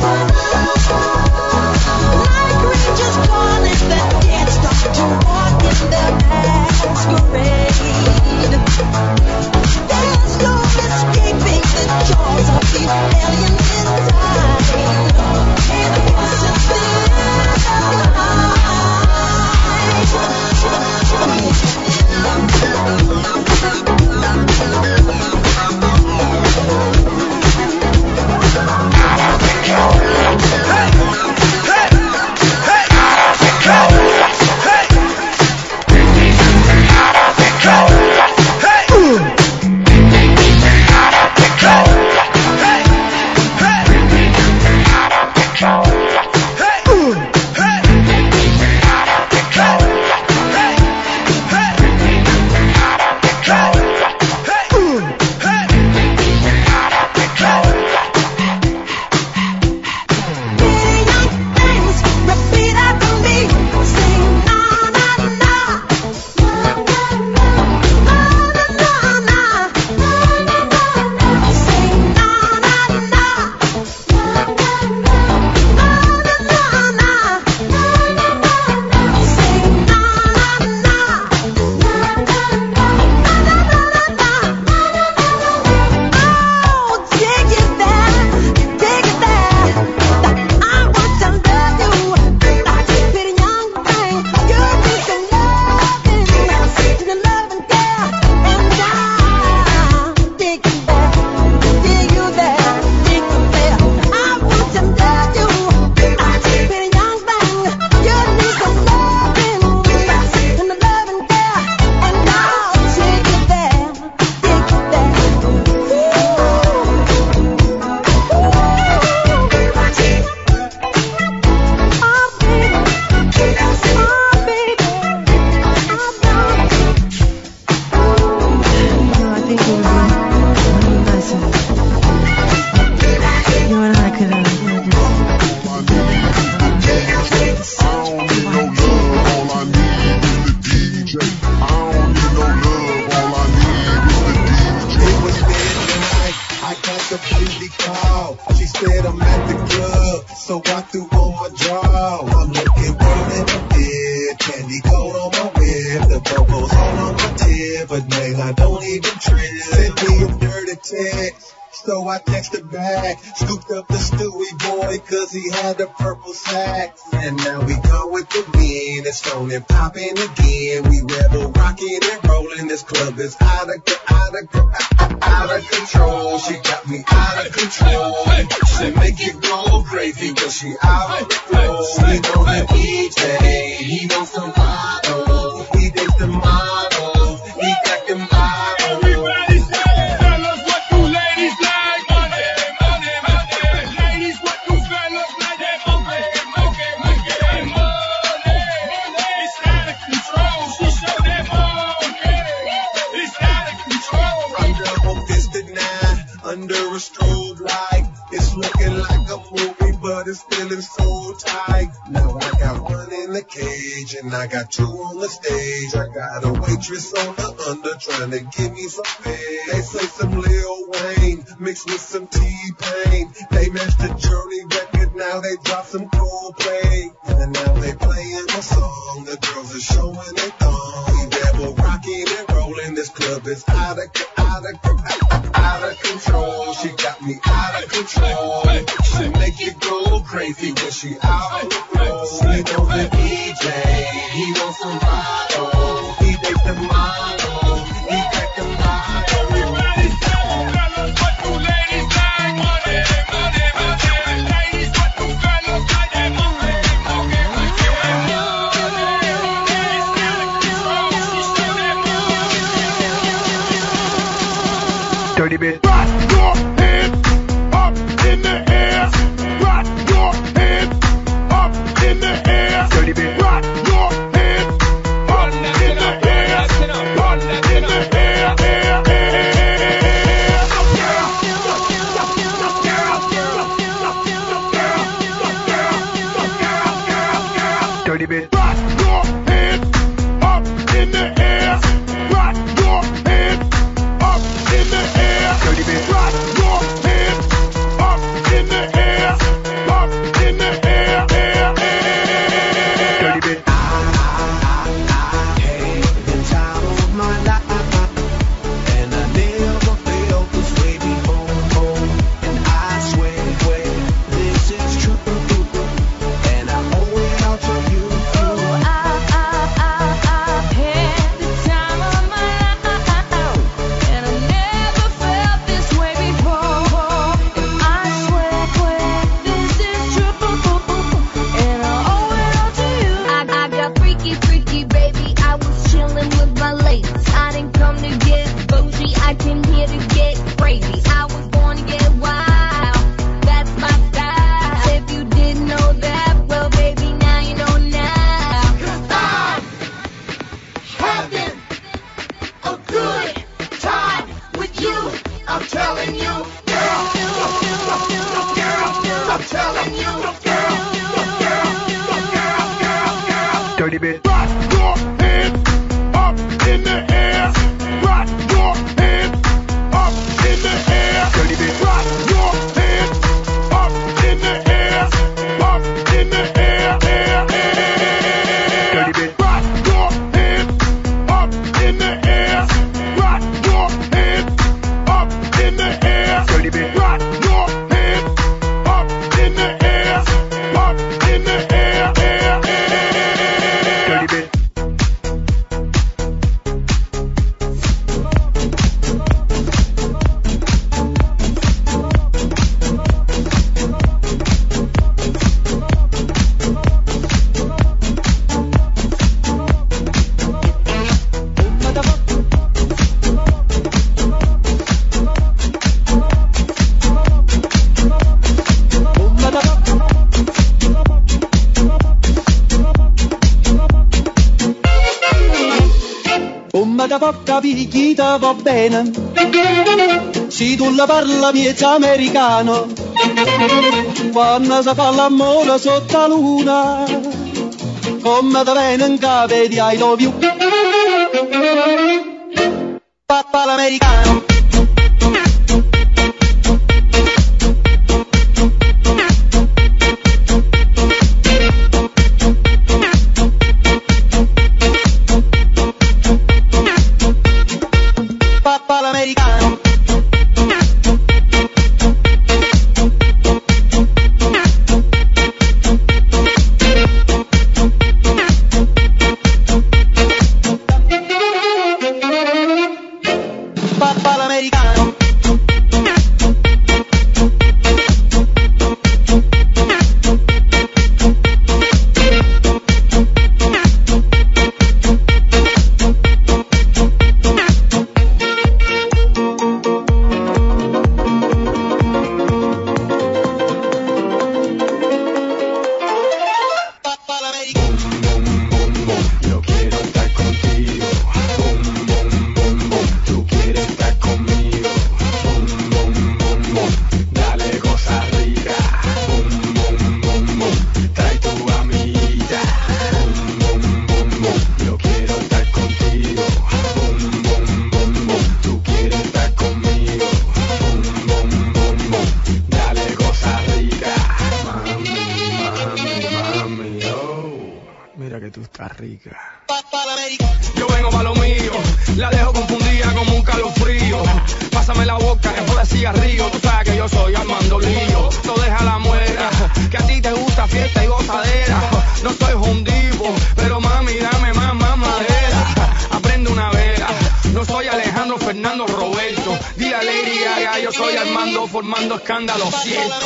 Dirty bit. Rock your hands up in the air. Rock your hands up in the air. Dirty bit. Rock your hands up in the air. Up in the air. Dirty bit. Rock your hands up in the air. Rock your hands up in the air. Dirty bit. Rock your hands up in the air. Dirty bit. Rock your hands up in the air. Rock your hands up in the air. Dirty bit. Rock your hands up in the air. Up in the air. Dirty bit. Rock your hands up in the air. Rock your hands up in the air. Dirty bit. Rock your hands up in the air. Up in the air. Dirty bit. Come da porca picchita va bene, se tu la parla miezza americano, quando si fa l'amore sotto la luna, come da bene in capo di I love you, papà l'americano. Papà l'americano. Papà l'americano. Yo quiero estar contigo. Boom, boom, boom, boom. Tú quieres estar conmigo. Boom, boom, boom, boom. Dale cosa rica. Boom, boom, boom, boom. Trae tu amiguita. Boom, boom, boom, boom. Yo quiero estar contigo. Boom, boom, boom, boom. Tú quieres estar conmigo. Boom, boom, boom, boom. Dale cosa rica. Mami, oh. Mira que tú estás rica. Yo vengo pa' lo mío, la dejo confundida como un calofrío. Pásame la boca, después de cigarrillo. Tú sabes que yo soy Armando Lío. No deja la muera, que a ti te gusta fiesta y gozadera. No soy hondivo, pero mami, dame más madera. Aprende una vela, no soy Alejandro Fernando Roberto. Dile a Lady Gaga, yo soy Armando formando escándalo, siento.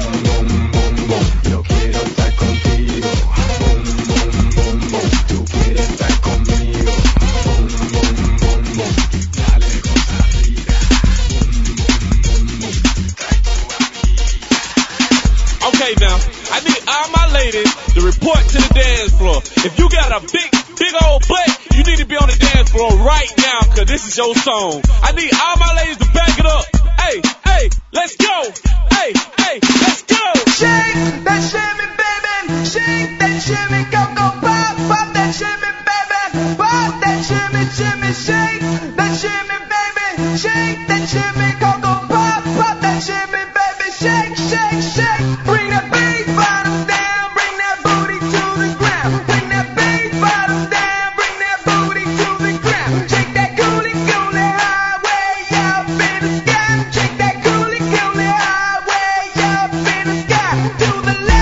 Yo quiero estar contigo. Boom, boom, boom, boom. Tú quieres estar conmigo. Boom, boom, boom, boom. Dale cosa rica. Boom, boom, boom, boom. Trae tu amiguita. Okay, now, I need all my ladies to report to the dance floor. If you got a big old butt, you need to be on the dance floor right now, cause this is your song. I need all my ladies to back it up. Hey, hey, let's go. Hey, hey, let's go. Shake that shimmy, baby. Shake that shimmy, go, go, pop, pop that shimmy, baby. Pop that shimmy, shimmy, shake that shimmy, baby. Shake that shimmy, go, go, pop, pop that shimmy, baby. Shake, shake, shake. Bring that bass bottom down, bring that booty to the ground. Bring that bass bottom down, bring that booty to the ground. Shake that coolie, coolie high, way up in the sky. Shake that coolie, coolie high, way up in the sky. To the left.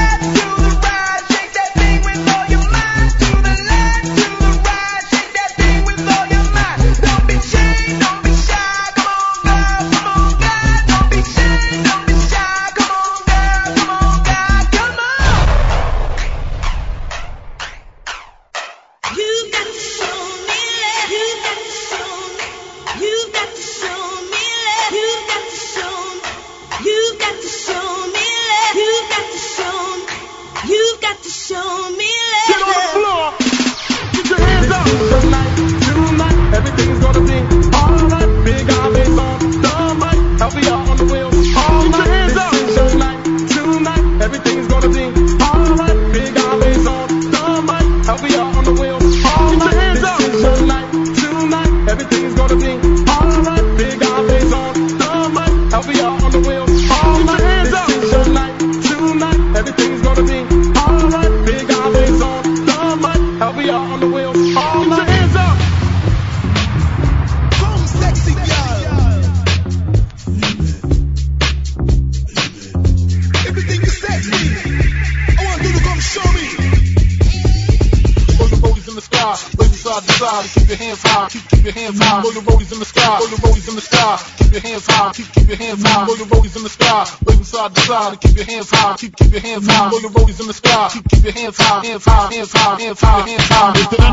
Everything's gonna be alright. Big Ali's on the mic. LBR on the wheel. All my hands up. Come sexy girl. Everything you sexy. I want you to come show me. Throw your rollies in the sky, waving side to side, keep your hands high, keep your hands high. Throw your rollies in the sky, throw your rollies in the sky, keep your hands high, keep your hands high. Throw your rollies in the sky, waving side to side, keep your hands high, keep your hands high. Throw your rollies in the sky, keep your hands high, hands high, hands high, hands high, hands high. It's the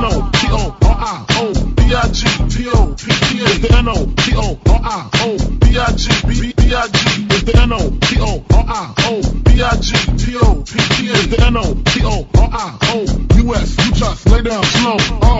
N-O-T-O-R-I-O-B-I-G-P-O-P-P-A. It's the N-O-T-O-R-I-O-B-I-G-B-I-G. It's the N-O-T-O-R-I-O-B-I-G-P-O-P-P-A. It's the N-O-T-O-R-I-O-U-S. You just lay down slow.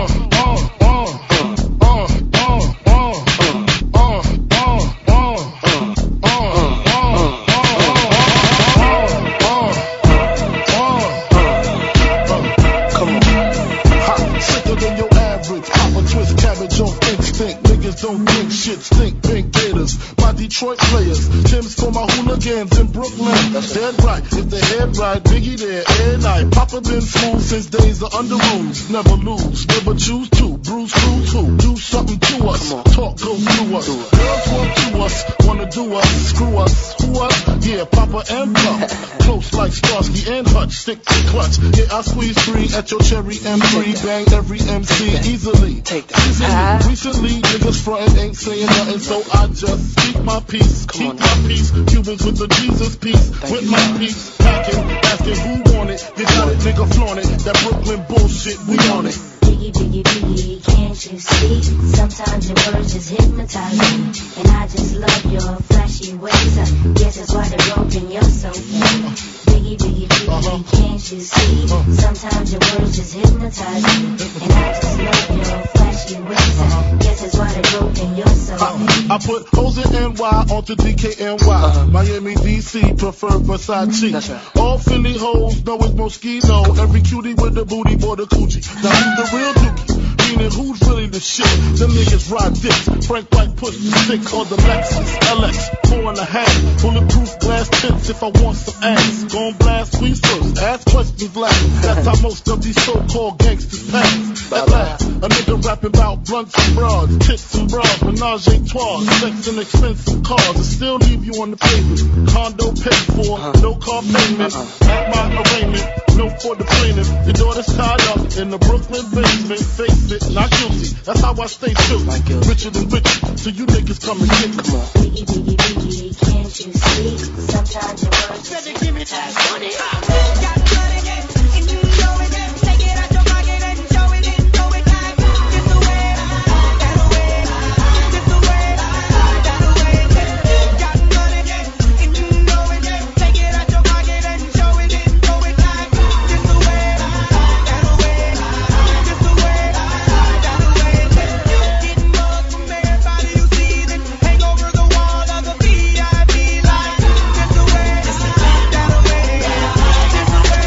Don't think shit stink, pink gators. My Detroit players, Tim's for my hooligans in Brooklyn. Dead right, if they head right, Biggie there, every night. Papa been smooth since days of under rules. Never lose, never choose to. Bruce, cruise who? Do something to us. Talk goes through us. Girls want to us, wanna do us, screw us, who us? Yeah, Papa and Pump. Close like Starsky and Hutch, stick to clutch. Yeah, I squeeze 3 at your cherry M3. Bang every MC easily. Take that. Recently, niggas frontin' ain't saying nothing, so I just speak my peace. Keep my peace. Cubans with the Jesus peace. With my peace. Packing, asking who want it. You got it, nigga, flaunt it. That Brooklyn bullshit, we on it. Biggie, biggie, biggie, can't you see? Sometimes your words just hypnotize me. And I just love your flashy ways. I guess that's why they're broken, you're so fake. Biggie, biggie, biggie, can't you see? Sometimes your words just hypnotize me. And I just love your flashy ways. I guess that's why they're broken, you're so fake. I put hoes in NY onto DKNY. Miami, DC, prefer Versace. Right. All Philly hoes know it's Moschino. Every cutie with the booty, boy, the coochie. Now who's the real dookie? Meaning who's really the shit? Them niggas ride dicks. Frank White push the stick on the Lexus LX 4.5. Bulletproof glass tips if I want some ass. Gon' blast squeeze first, ask questions last. That's how most of these so-called gangsters pass. At last, a nigga rapping about blunts and bras, tits and bras, menage a trois, sex and expensive cars, and still leave you on the pavement. Condo paid for, no car payment. At my arraignment, no for the plaintiff. Your daughter's tied up in the Brooklyn basement. Face it, not guilty. That's how I stay true. Richer than rich, so you niggas come and get me. Biggie, biggie, biggie, can't you see? Sometimes your words just give me that money. Got money, and you know it. Take it out your pocket and show it. Throw it back. Just the way, that way. Just the way, that way. Got money, and you know it. Take it out your pocket and show it. Throw it back. Just the way, that way. Just the way, that way. Get more from everybody you see. Then hang over the wall of the VIP line. Just the way, that way. Just the way,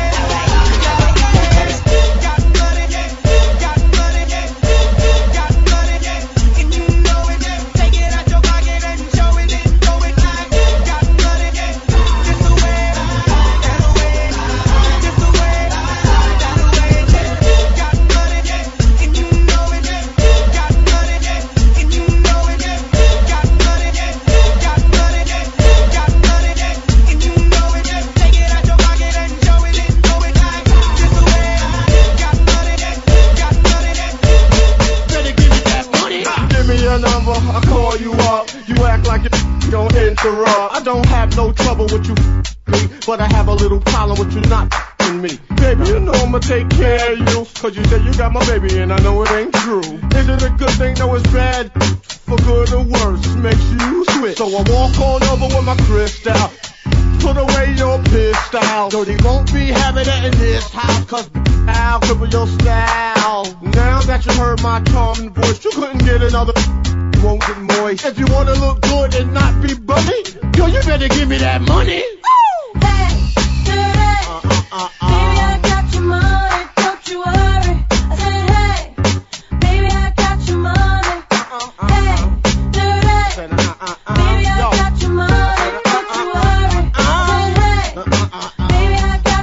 got money, got money, got money, and you know it. Take it out your pocket and show it. Throw it back. Got money, just the way, that way. Just the way, that way. Got money, and you know it. Got money, and you know it. Got money, got money, got money, and you know it. Take it out your pocket and show it. Throw it back. Just the way, got money, got money. Better give me that money. Give me your number, I call you up. You act like you gon' interrupt. I don't have no trouble with you me, but I have a little problem with you not me. Baby, you know I'ma take care of you, cause you said you got my baby and I know it ain't true. Is it a good thing? No, it's bad. For good or worse, makes you switch. So I walk on over with my crystal. Put away your pistol. So they won't be having it in this house, cause I'll cripple your style. Now that you heard my charming voice, you couldn't get another. You won't get moist. If you wanna look good and not be bummy, yo, you better give me that money. Hey, dirty. Baby, I got your money, don't you worry. I said, hey, baby, I got your money. Hey, dirty. Baby, I got your money, don't you worry. I said, hey, baby, I got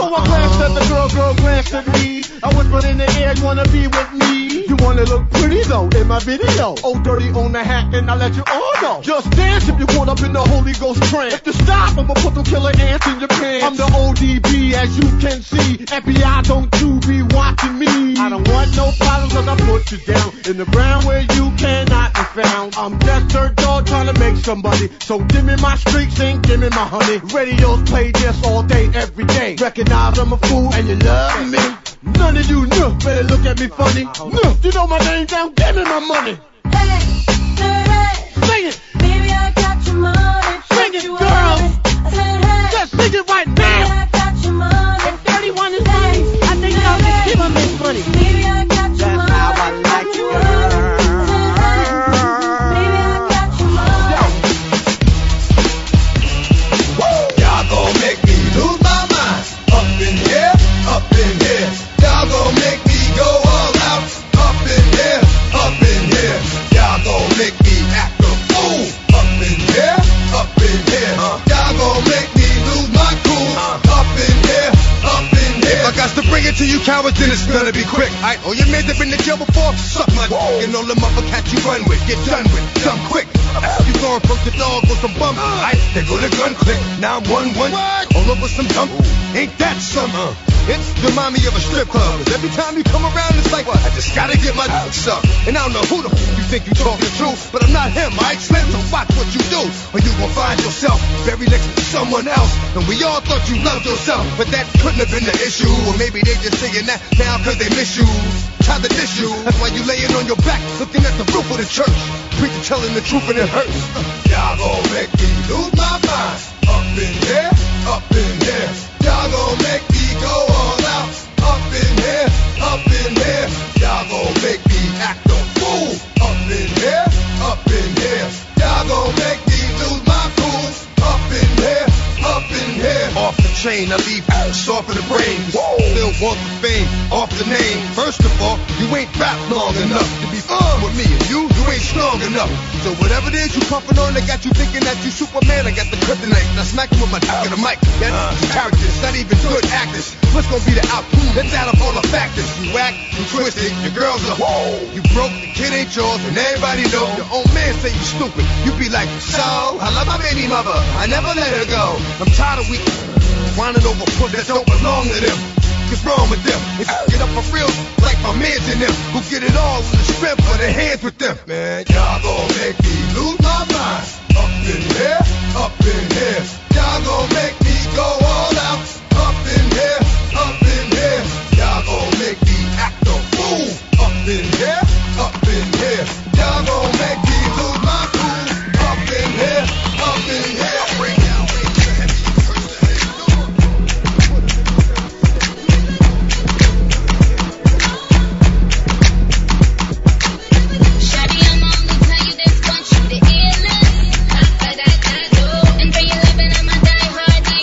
So I glanced at the girl glanced at me. I whispered in the air, you wanna be with me? You wanna look pretty though in my video. Oh, dirty on the hat, and I let you all know. Just dance if you caught up in the Holy Ghost trance. If you stop, I'ma put them killer ants in your pants. I'm the ODB, as you can see. FBI, don't you be watching me. I don't want no problems, cause I put you down in the ground where you cannot be found. I'm just dirt dog trying to make somebody. So give me my streaks and give me my honey. Radios play this all day, every day. Recognize I'm a fool and you love me. None of you better look at me funny. You know my name down, give me my money. Hey, Sing it. baby, I got your money. Sing it, girls. I said, hey, Just sing it right baby, now. I got your money. If 31 is money, I think y'all can give him his money. Baby, I got your money. That's how I like it, girl. Baby, I got your money. Y'all gon' make me lose my mind. Up in here, up in here. Y'all gon' make me go all out. Up in here, up in here. Y'all gon' make me act a fool. Up in here, up in here. Y'all gon' make me lose my cool. Up in here, up in here. If I got to bring it to you cowards, then it's gonna be quick. All your mans have been to jail before, suck my dick. And all the motherfuckers you run with, get done with, done quick. You gon' approach the dog with some bump. There go the gun click. Now I'm 1-1. All over some dump. Ain't that something? It's remind me of a strip club. 'Cause every time you come around, it's like, I just gotta get my dick sucked. And I don't know who the f you think you talking to, but I'm not him, alright? Slim, so watch what you do, or you gon' find yourself buried next to someone else. And we all thought you loved yourself, but that couldn't have been the issue. Or maybe they just saying that now 'cause they miss you. Try to diss you. That's why you laying on your back, looking at the roof of the church. Preacher telling the truth and it hurts. Y'all gon' make me lose my mind. Up in here, up in here. Y'all gon' make me go all out. Up in here, up in here. Y'all gon' make me act a fool. Up in here, up in here. Y'all gon' make me lose my cool. Up in here, up in here. Off the chain, I leave soft in the brain. Still want the fame, off the name. First of all, you ain't rap long enough to be with me. And you ain't strong enough. So whatever it is you puffin' on, they got you thinking that you Superman. I got the kryptonite. Now smack you with my dick in the mic. That's characters, not even good actors. What's gonna be the outcome? Let's add up all the factors. You whack, you twisted, your girl's a you broke, the kid ain't yours, and everybody know. Your own man say you stupid. You be like, so I love my baby mother, I never let her go. I'm tired of weak whining over puss that don't belong to them. What's wrong with them? If you get up for real, like my mans in them, who get it all in the strength of their hands with them. Man, y'all gon' make me lose my mind. Up in here, up in here. Y'all gon' make me go all out. Up in here, up in here. Y'all gon' make me act a fool. Up in here, up in here. Y'all gon' make me lose my cool. Up in here, up in here. And for your loving, I'm a die hard,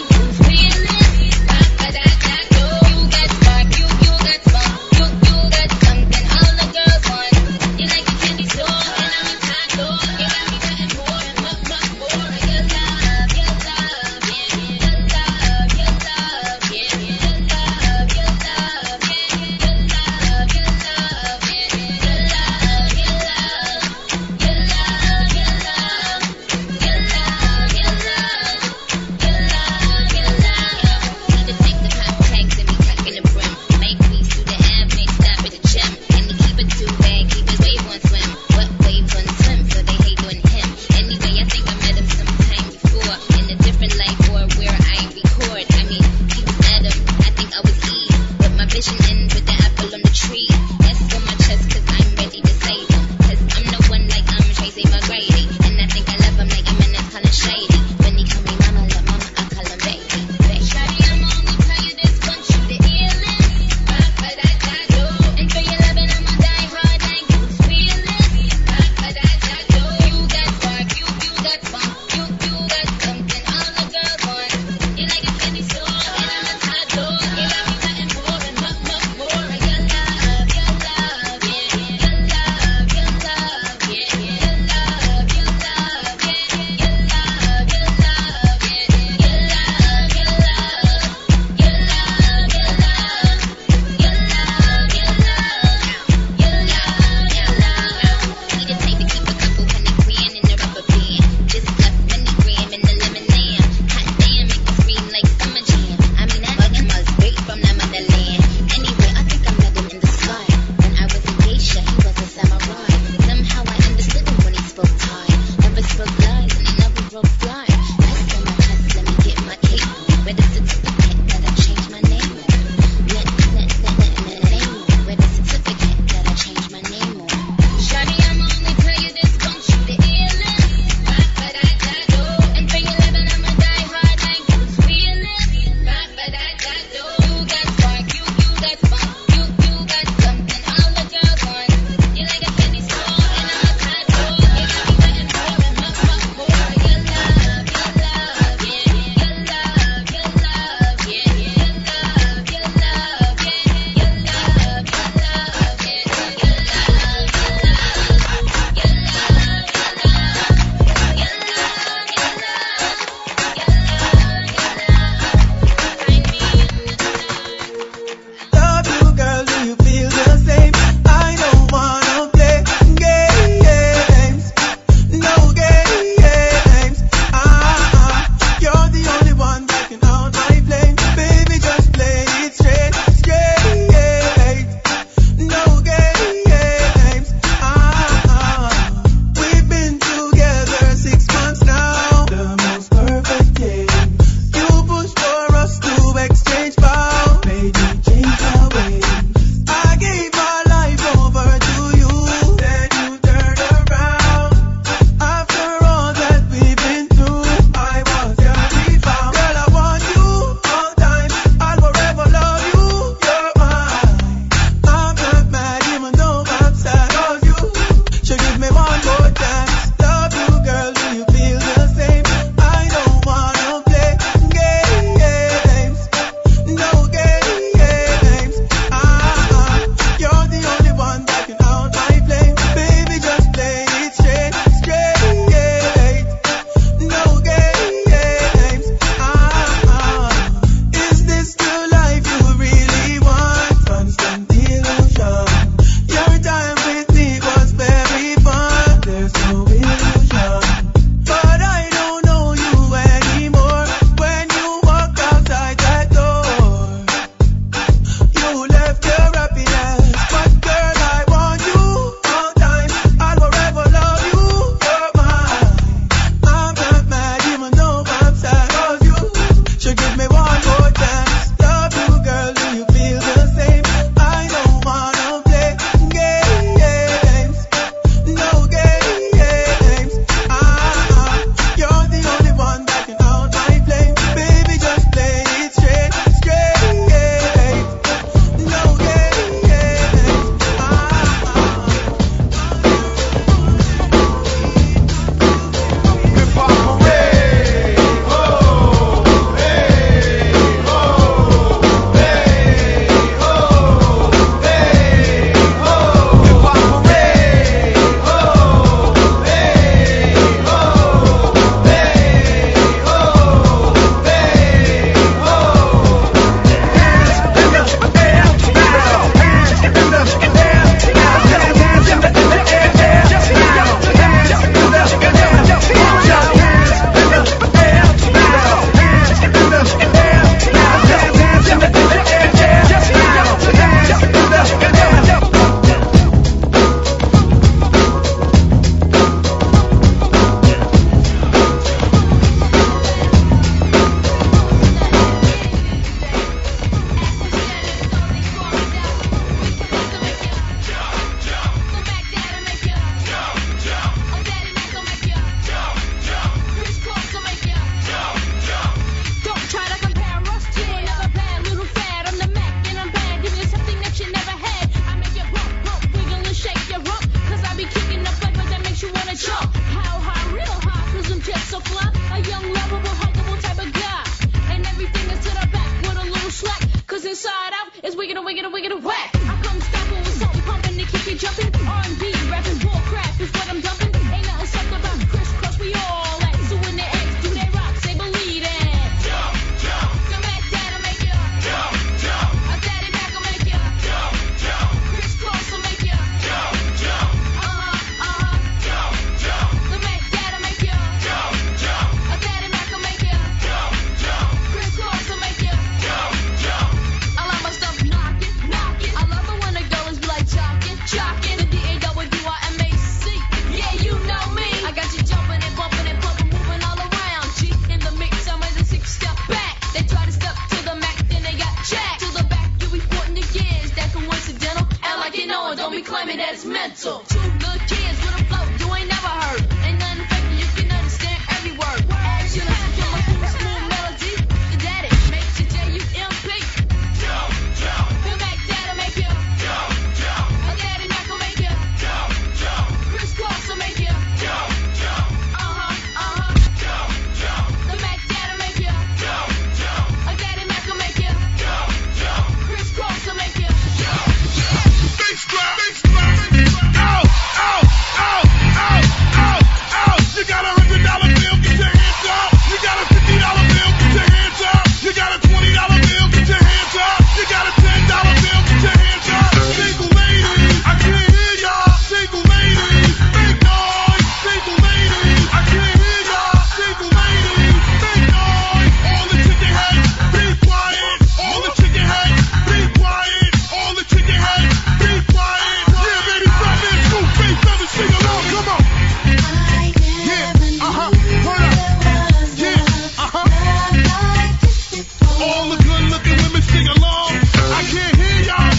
the good-looking women sing along. I can't hear y'all.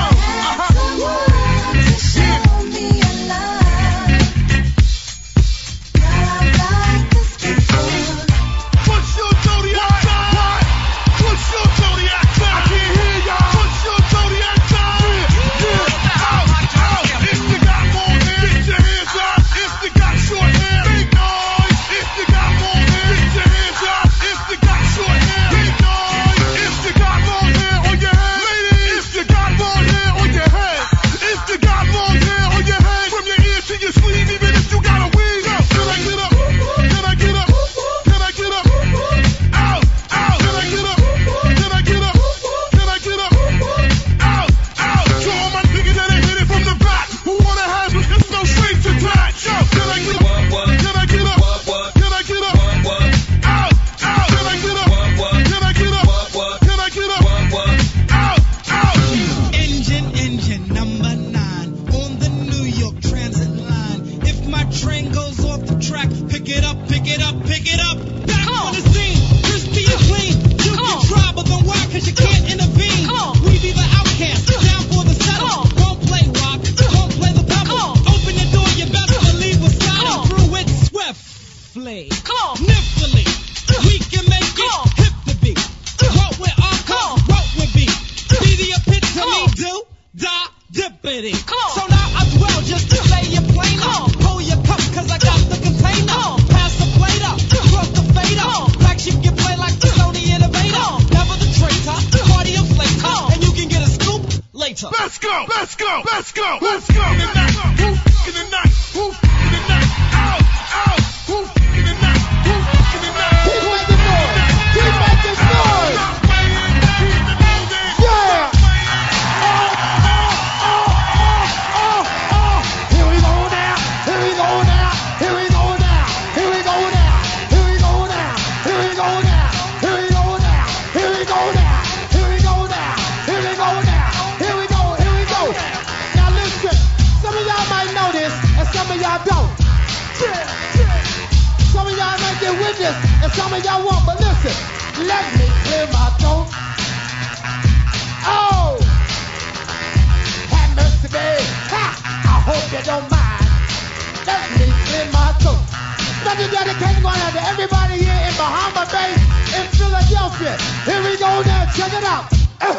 Push your zodiac sign. Push your zodiac sign. I can't hear y'all. Push your zodiac sign. Out. If you got long hair, get your hands up. If you got short hair, make noise. If you got long hair, get your hands up. If you got short hair, make noise. If you got long hair on your head, ladies. If you got long hair on your head. If you got long hair on your head, from your ear to your sleeve, even if you got a wig. Can I get up? Can I get up? Can I get up? Out. Can I get up? Can I get up? Can I get up? Out. To all my niggas that ain't hit it from the back, who wanna have it? There's no strings attached. Yo, can I get up? Can I get up? Can I get up? Out. Can I get up? Can I get up? Can I get up? Out. Engine number 9 on the New York Transit line. If my train goes off the track, pick it up, pick it up, pick it up. Back on the scene, crispy and clean. You can try, but don't why, cause you can't intervene. We be the outcast, down for the settle. Won't play rock, won't play the pebble. Open the door, you best believe we're sliding through it swiftly. Niftily, we can make it hip to be. What we're on, what we be. Be the epitome, do, da, dippity. So now I dwell just to say you're plain up. Pull your cup, cause I got the container. Pass the plate up, cross the fader. Black sheep can play like the Sony Innovator. Never the traitor, party of later. And you can get a scoop later. Let's go. Let's go. Let's go. Let's go. In the night. Woof. In the night. Woof. In the night. Out. Woof. In the night. Woof. In the night. Keep making noise. Keep making noise. Yeah. Here we go now. Here we go now. Here we go now. Here we go now. Here we go now. Here we go now. Here we go now. Here we go now. Here we go now. Here we go now. Here we go. Here we go. Now listen. Some of y'all might know this, and some of y'all don't. Some of y'all might get with this, and some of y'all won't. But listen, let me clear my throat. Oh, have mercy, babe. Ha! I hope you don't mind. Let me clear my throat. Special dedication going out to everybody here in Bahama Bay, in Philadelphia. Here we go now. Check it out.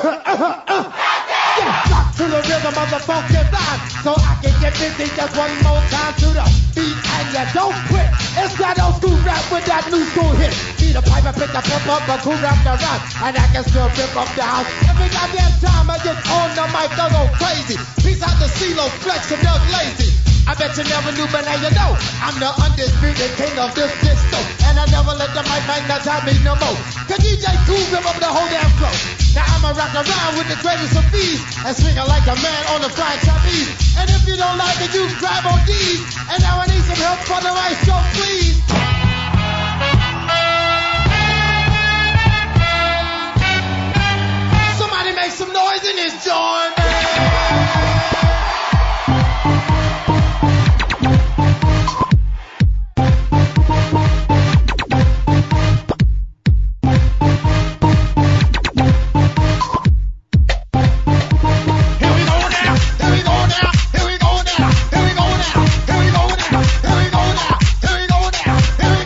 Yeah, rock to the rhythm of the funky rhyme, so I can get busy just one more time to the beat, and you don't quit. It's that old school rap with that new school hit. Need a pipe, I pick the pump up, a cool rap the rap, and I can still rip up the house. Every goddamn time I get on the mic, I go crazy. Peace out to CeeLo, Flex, and Doug Lazy. I bet you never knew, but now you know. I'm the undisputed king of this disco, and I never let the mic magnetize me no more. Cause DJ Cool rip up the whole damn flow. Now I'ma rock around with the greatest of these, and swinging like a man on the flying trapeze. And if you don't like it, you grab on these. And now I need some help for the right show, please. Somebody make some noise in this joint. Here we go now.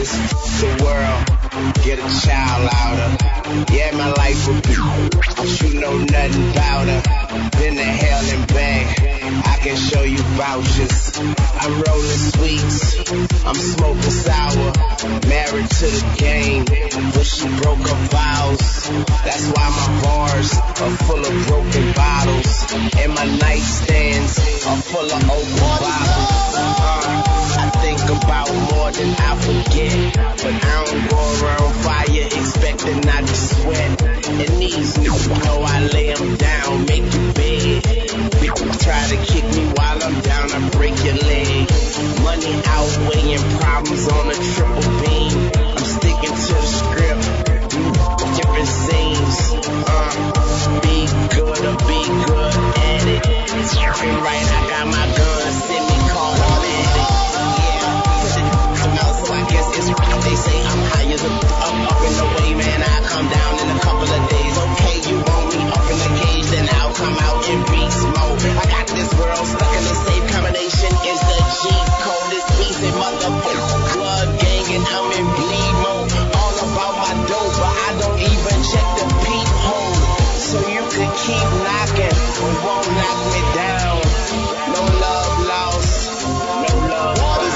this the world, get a child out of. Yeah, my life would be, but you know nothing about her. Been to hell and back, I can show you vouchers. I'm rolling sweets, I'm smoking sour. Married to the game, but she broke her vows. That's why my bars are full of broken bottles, and my nightstands are full of open bottles. I think about more than I forget, but I don't go around fire expecting not to sweat. And these niggas know I lay them down, make your bed. Bitch, try to kick me while I'm down, I break your leg. Money outweighing problems on a triple beam. I'm sticking to the script, different scenes. Be good or be good at it. Been right, I got my gun, send me automatic. So I guess it's right. They say I'm high as up in the way, man. I come down in a couple of days. Okay, you want me up in the cage, then I'll come out in beast mode. I got this world stuck in the safe combination. Is the G code? This piece and motherfucker blood gang, and I'm in bleed mode. All about my dope, but I don't even check the peephole. So you could keep knocking, but won't knock me down. No love lost, no love found.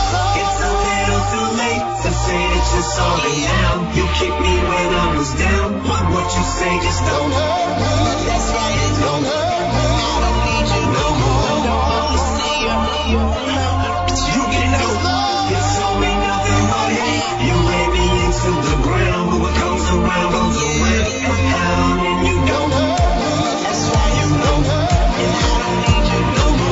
Say that you're sorry now. You kicked me when I was down. What you say just don't hurt. That's right, it don't hurt. I don't need you no more. You get no love. It's only nothing but hate. You lay me into the ground, but what comes around goes around. And you don't hurt. That's right, you don't hurt. And I don't need you no more.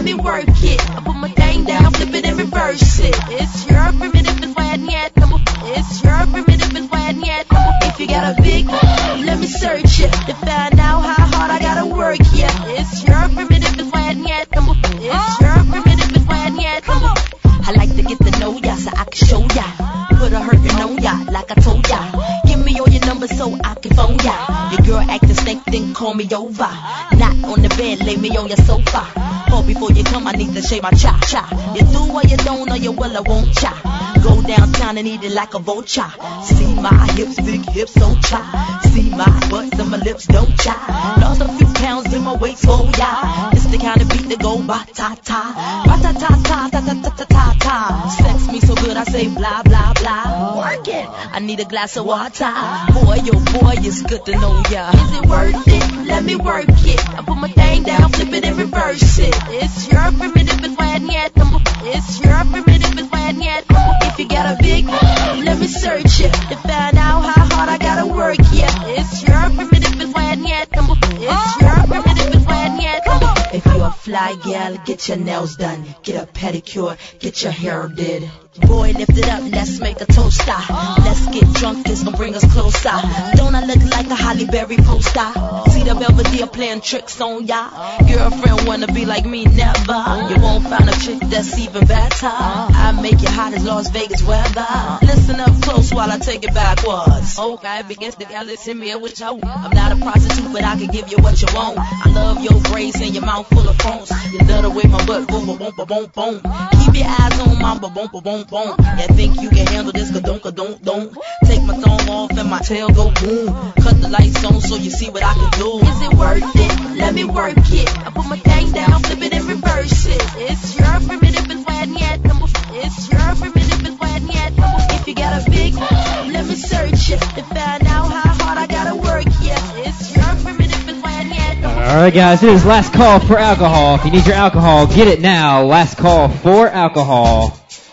me work it. I put my thing down, flip it and reverse it. It's your primitive and wet yet. It's your primitive and wet yet. If you got a big, let me search it to find out how hard I gotta work. Yeah, it's your primitive and wet yet. It's your primitive and wet yet. I like to get to know ya so I can show ya. Put a hurtin' on ya like I told ya. Give me all your numbers so I can phone ya. Your girl acting stank, then call me over. Not on the bed, lay me on your sofa. Oh, before you come, I need to shave my cha-cha. You do or you don't, or you will, I won't cha. Go downtown and eat it like a vulture. See my hips, big hips, don't cha. See my butts and my lips, don't cha. Lost a few pounds in my waist, oh yeah. It's the kind of beat that go ba-ta-ta. Ba-ta-ta-ta-ta-ta-ta-ta-ta. Sex me so good, I say blah, blah, blah. Work it. I need a glass of water. Boy, oh boy, it's good to know ya. Is it worth it? Let me work it. I put my thing down, flip it and reverse it. It's your primitive and wet yet. It's your primitive and wet yet. If you got a big, let me search it to find out how hard I gotta work. Yeah, it's your primitive and wet yet. It's your primitive and wet yet. If you a fly gal, get your nails done, get a pedicure, get your hair did. Boy, lift it up, let's make a toaster. Let's get drunk, it's gonna bring us closer. Don't I look like a Holly Berry poster? See the Belvedere playing tricks on ya. Girlfriend wanna be like me, never. You won't find a chick that's even better. I make you hot as Las Vegas weather. Listen up close while I take it backwards. Okay, begins to listen me with you. I'm not a prostitute, but I can give you what you want. I love your braids and your mouth full of phones. You love the way my butt boom, boom, boom, boom, boom. Keep your eyes on my boom, boom, boom. Yeah, think you can handle this, don't. Take my thumb off and my tail go boom. Cut the lights on so you see what I can do. Is it worth it? Let me work it. I put my thing down, flip it and reverse it. It's your primitive and wet yet. It's your primitive and wet yet. If you got a big, let me search it to find out how hard I gotta work. Yeah, it's your primitive and wet yet. Alright guys, it is last call for alcohol. If you need your alcohol, get it now. Last call for alcohol.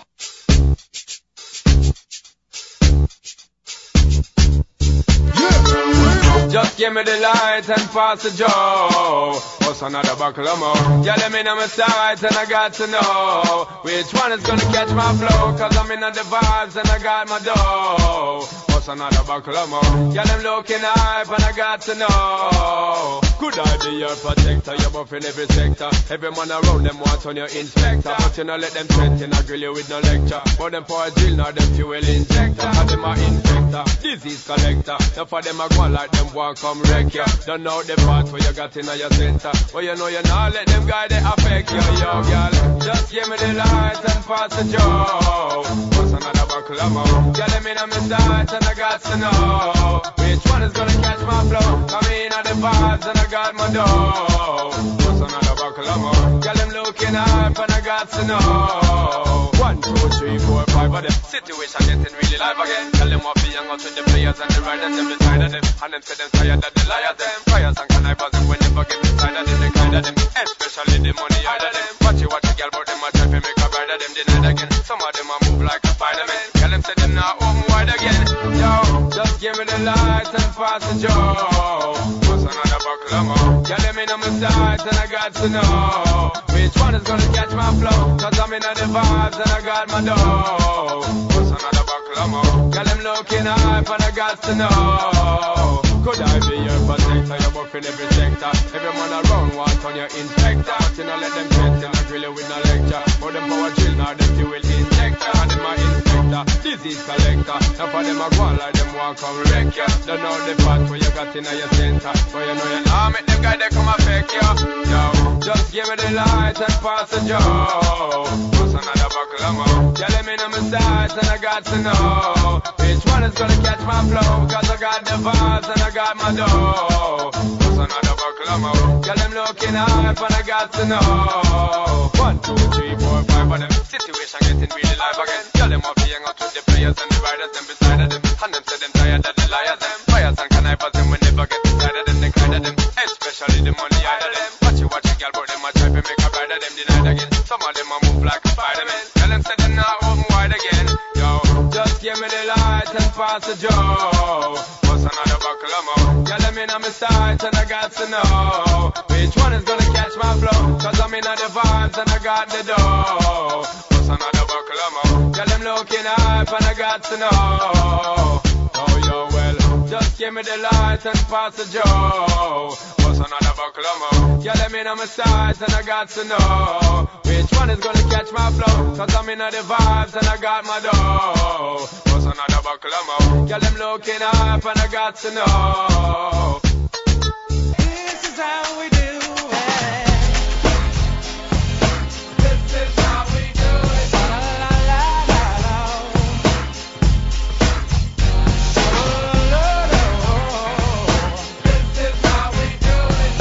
Just give me the light and pass the joe. What's another buckle of more? Yeah, let me know my sights and I got to know which one is gonna catch my flow. Cause I'm in the vibes and I got my dough. What's another buckle of more? Yeah, them looking hype and I got to know. Could I be your protector? You're buff in every sector. Every man around them wants on your inspector. But you know let them threaten, I grill you with no lecture. But them for a drill, not them fuel injector. Cause them are infector, disease collector. Now for them I go like them want come wreck ya. Don't know the part where you got in your center. Well you know you not let them guys they affect you, yo girl. Just give me the light and pass the joe. What's another buckle of more? Yeah, let me know my sights and I got to know which one is gonna catch my flow. I mean the vibes and I got my dough. What's another buckle of more? Yeah, them looking hype and I got to know 1, 2, 3, 4, 5 of them. Situation getting really live again. Tell them what be young out with the players and the riders them beside of them. And them say them tired that the liars them. Fires and connivers them when they forget inside of them. They kind of them, especially the money out of them. Watch you girl, but them a try to make a bride of them denied again. Some of them a move like a Spider-Man. Tell them say them not open wide again. Yo, just give me the light and pass the joe. What's another buckle of more? Yeah, let me know my sights and I got to know which one is gonna catch my flow. Cause I'm in the vibes and I got my dough. What's another buckle of more? Yeah, them looking hype and I got to know. Could I be your protector? You're buff in every sector. Every man around wants on your inspector. But you know let them threaten, I grill you with no lecture. But them power drill, now them fuel injector. And them are inspector, disease collector. Now for them a go on like them want come wreck ya. Don't know the part where you got in your center. But you know you now make them guys they come affect ya. Yo, just give me the light and pass the joe. What's another buckle of more? Yeah, let me know my sights and I got to know which one is gonna catch my flow. Cause I got the vibes and I got my dough. What's another buckle of more? Yeah, them looking hype and I got to know 1, 2, 3, 4, 5 of them. Situation getting really live again. Tell them what be young out with the players and the riders them beside of them. And them say them tired that the liars them. Fires and connivers them when they forget inside of them. They kind of them, especially the money out of them. Watch you girl, but them a try to make a bride of them denied again. Some of them a move like a Spider-Man. Tell them say them not open wide again. Yo, just give me the light and pass the joe. What's another buckle of more? Yeah, let me in on my sights and I got to know which one is gonna catch my flow. Cause I'm in on the vibes and I got the dough. What's another buckle of more? Girl, I'm looking hype and I got to know. Oh, yo, well, just give me the light and pass the joe. What's another buckle of more? Girl, I'm in on my sights and I got to know which one is gonna catch my flow. Cause I'm in on the vibes and I got my dough. What's another buckle of more? Girl, I'm looking hype and I got to know. This is how we do it. This is how we do it. La la la la la. This is how we do it.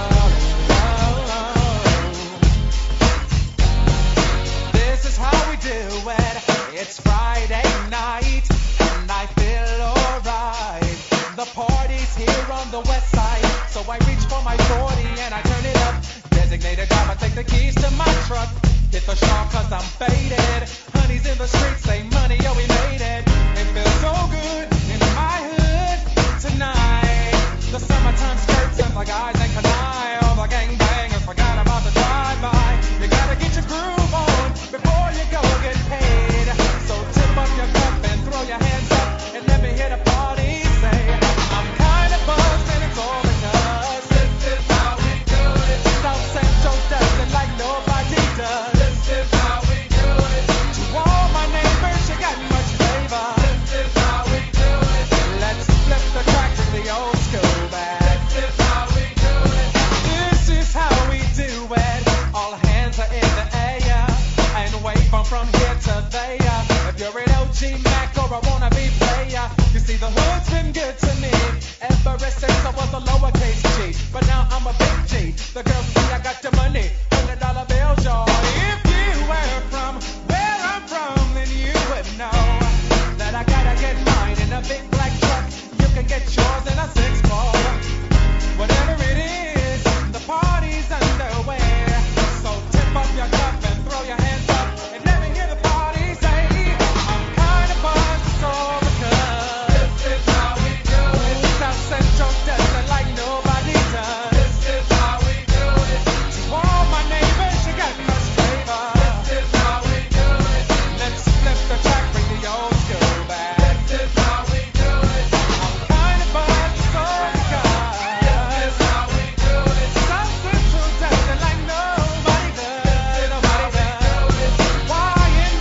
This is how we do it. It's Friday night and I feel alright. The party's here on the west side, so I reach for my 40 and I turn it up. Designated driver, take the keys to my truck. Hit the shop cause I'm faded. Honey's in the streets, say money, yo, we made it. It feels so good in my hood tonight. The summertime skirts and the guys ain't canine. All the gangbangers forgot about the drive-by. You gotta get your groove on before you go get paid. So tip up your cup and throw your hands up and let me hear the party say, I'm kinda buzzed and it's all because This is how we do it. South Central does it like nobody does. This is how we do it. To all my neighbors, you got much flavor. This is how we do it. Let's flip the track to the old school back. This is how we do it. This is how we do it. All hands are in the air and wave from here to there. If you're an OG Mac or a wannabe player, you see the hood's been good to me ever since I was a lowercase G. But now I'm a big G. The girls see I got the money, $100 bills, y'all. If you were from where I'm from, then you would know that I gotta get mine in a big black truck. You can get yours in a 6-4. Whatever it is, the party's underway. So tip up your cup and throw your hands up and let me hear the party say, I'm kinda buzzed, it's all because This is how we do it. South Central does it like nobody does. This is how we do it. To all my neighbors, you got much flavor. This is how we do it. Let's flip the track, bring the old school back. This is how we do it. I'm kinda buzzed, it's all because This is how we do it. South Central does it like nobody does. Nobody does. YNB,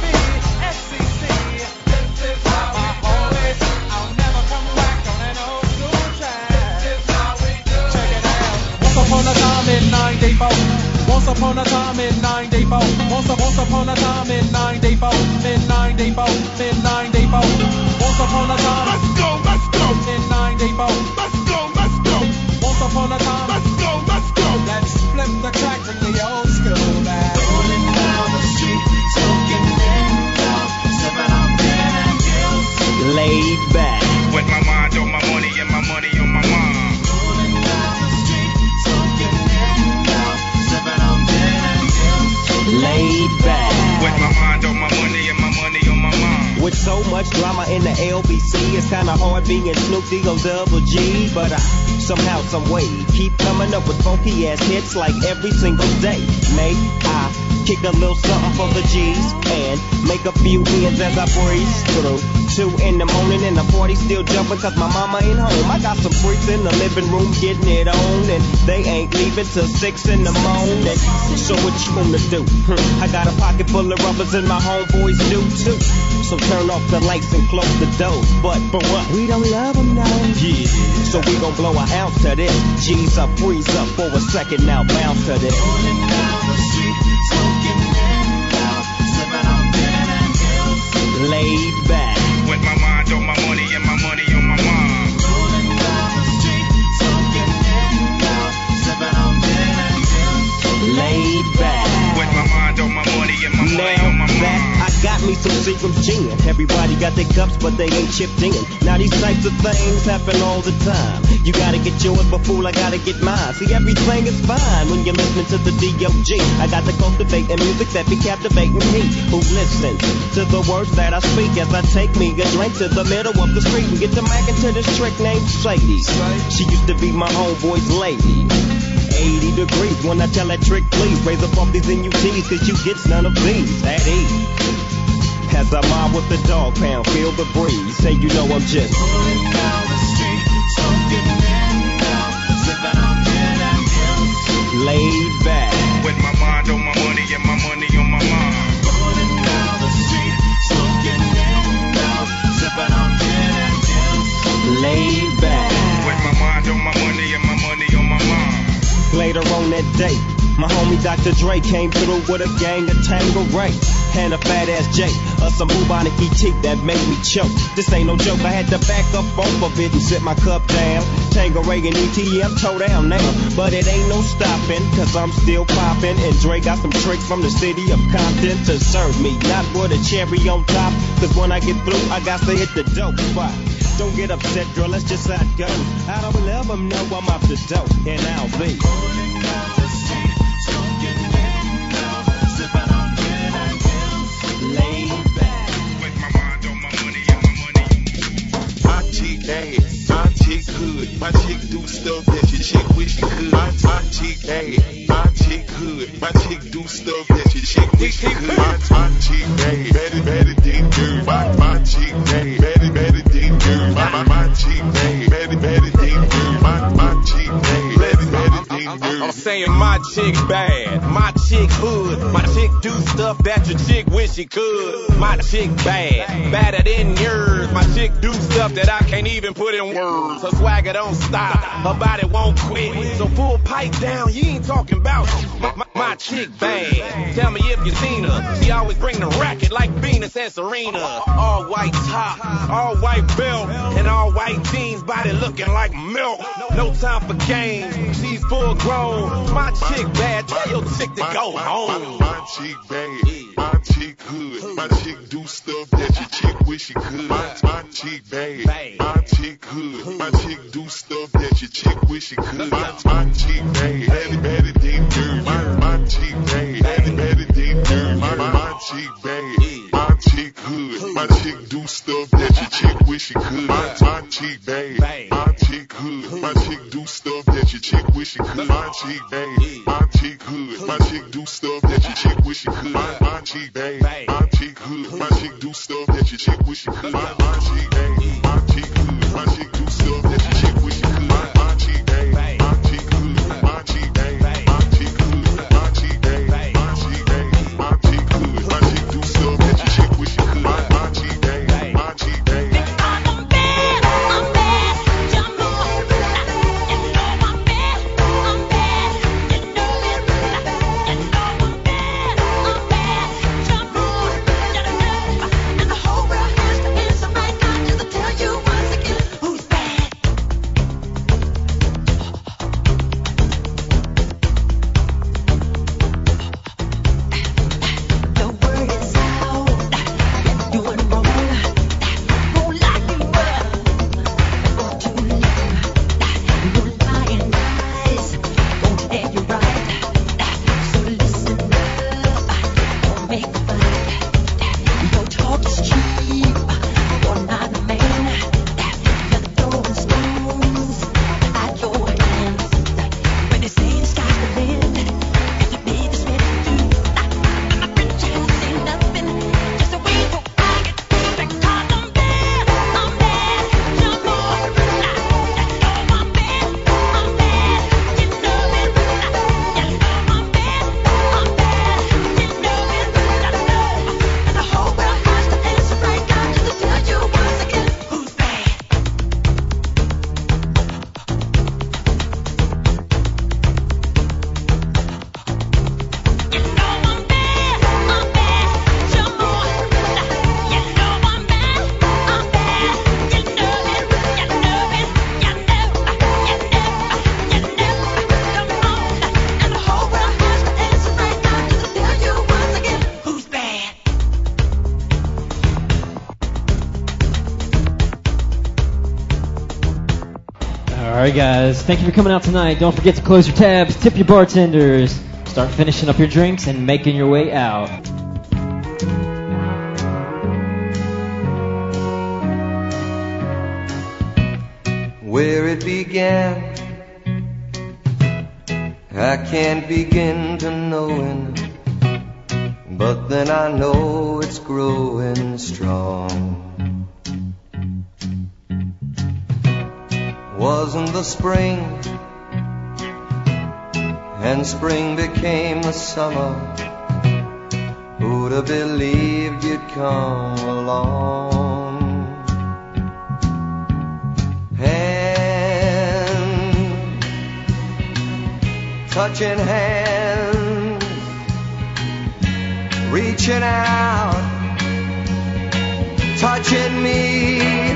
FCC. This is how My homies, I'll never come back on an old school track. This is how we do it. Check it out. Once upon a time in 94. Once upon a time in 94. Once upon a time in 94. In 94. In 94. Once upon a time. Let's go, let's go, In 94. let's go, let's go, Once upon a time. let's go, let's go. Let's flip the track, bring the old school back. Rolling down the street, smoking Indo, sipping on gin and juice. Laid back. With my mind on my money and my money on my mind. Rolling down the street, smoking Indo, sipping on gin and juice. Laid back. With my mind on my money and my money on my mind. With so much drama in the LBC, it's kinda hard being Snoop D-O double G. But I somehow, some way, keep coming up with funky ass hits like every single day. May I kick a little something for the G's and make a few ends as I breeze through. 2 in the morning and the party still jumping cause my mama ain't home. I got some freaks in the living room getting it on and they ain't leaving till 6 in the morning. So what you gonna do? I got a pocket full of rubbers and my homeboys do too. So turn off the lights and close the door. But for what? We don't love them now. Yeah. So we gon' blow an ounce to this. G's up, freeze up for a second now, bounce to this. Rolling down the street, smoking Indo, sipping on gin and juice. Laid back. With my mind on my money and my money on my mind. Rolling down the street, smoking Indo, sipping on gin and juice. Laid back. With my mind on my money and my money Now on my that mind. I got got me some Seagram's gin. Everybody got their cups, but they ain't chipped in. Now these types of things happen all the time. You gotta get yours, but fool, I gotta get mine. See, everything is fine when you're listening to the D.O.G. I got to cultivate the music that be captivating he who listens to the words that I speak as I take me a drink to the middle of the street and get to mackin' to this trick named Sadie. She used to be my homeboy's lady. 80 degrees when I tell that trick, please raise up off these NUTs, cause you get none of these at ease. As I mob with the dog pound, feel the breeze. Say you know I'm just rolling down the street, smoking endo, sipping on gin and juice, laid back with my mind on my money and my money on my mind. Rolling down the street, smoking endo, sipping on gin and juice, laid back with my mind on my money and my money on my mind. Later on that day, my homie Dr. Dre came through with a gang of Tangeray and a fat ass J, some bubonic ET that made me choke. This ain't no joke, I had to back up off of it and sit my cup down. Tangeray and ET, toe down now, but it ain't no stopping, cause I'm still popping. And Dre got some tricks from the city of Compton to serve me, not with a cherry on top, cause when I get through, I got to hit the dope spot. Don't get upset, girl, let's just let go. I don't let them know I'm off the dope, and I'll be rolling down the street, smoking endo, sipping on gin and juice, laid back with my mind on my money and my money. My chick bad, my chick good, my chick do stuff that your chick wish she could. My chick bad, my chick good, my chick do stuff that your chick wish she could. My chick bad, better than good. My chick bad, better than good. My chick bad, better than good. My chick bad, better than good. I'm saying my chick bad, my chick hood, my chick do stuff that your chick wish she could. My chick bad, badder than yours. My chick do stuff that I can't even put in words. Her swagger don't stop, her body won't quit. So full pipe down, you ain't talking about my chick bad. Tell me if you seen her. She always bring the racket like Venus and Serena. All white top, all white belt, and all white jeans, body looking like milk. No time for games, she's full grown. My chick bad, tell your chick to go home. My chick bad, my chick good, my chick do stuff that your chick wish she could. My chick bad, my chick good, my chick do stuff that your chick wish she could. My chick bad, better than dirt. My chick bad, better than dirt. My chick bad, my chick good, my chick do stuff that your chick wish she could. My chick bad, my chick good, my chick do stuff that your chick wish she could. My chick bad, my chick good, my chick do stuff that your chick wish she could. My chick bad, my chick good, my chick do stuff that your chick wish she could. My chick bad, my chick good, my chick do stuff that your chick wish she could. My chick bad, my chick good, my chick bad, my chick good, my chick bad, my chick bad, my chick good, my chick do stuff that your chick wish she could. My chick bad, my chick bad. guys. Thank you for coming out tonight. Don't forget to close your tabs, tip your bartenders, start finishing up your drinks, and making your way out. Where it began, I can't begin to knowing, but then I know it's growing strong. Wasn't the spring, and spring became the summer. Who'd have believed you'd come along? Hand, touching hands, reaching out, touching me.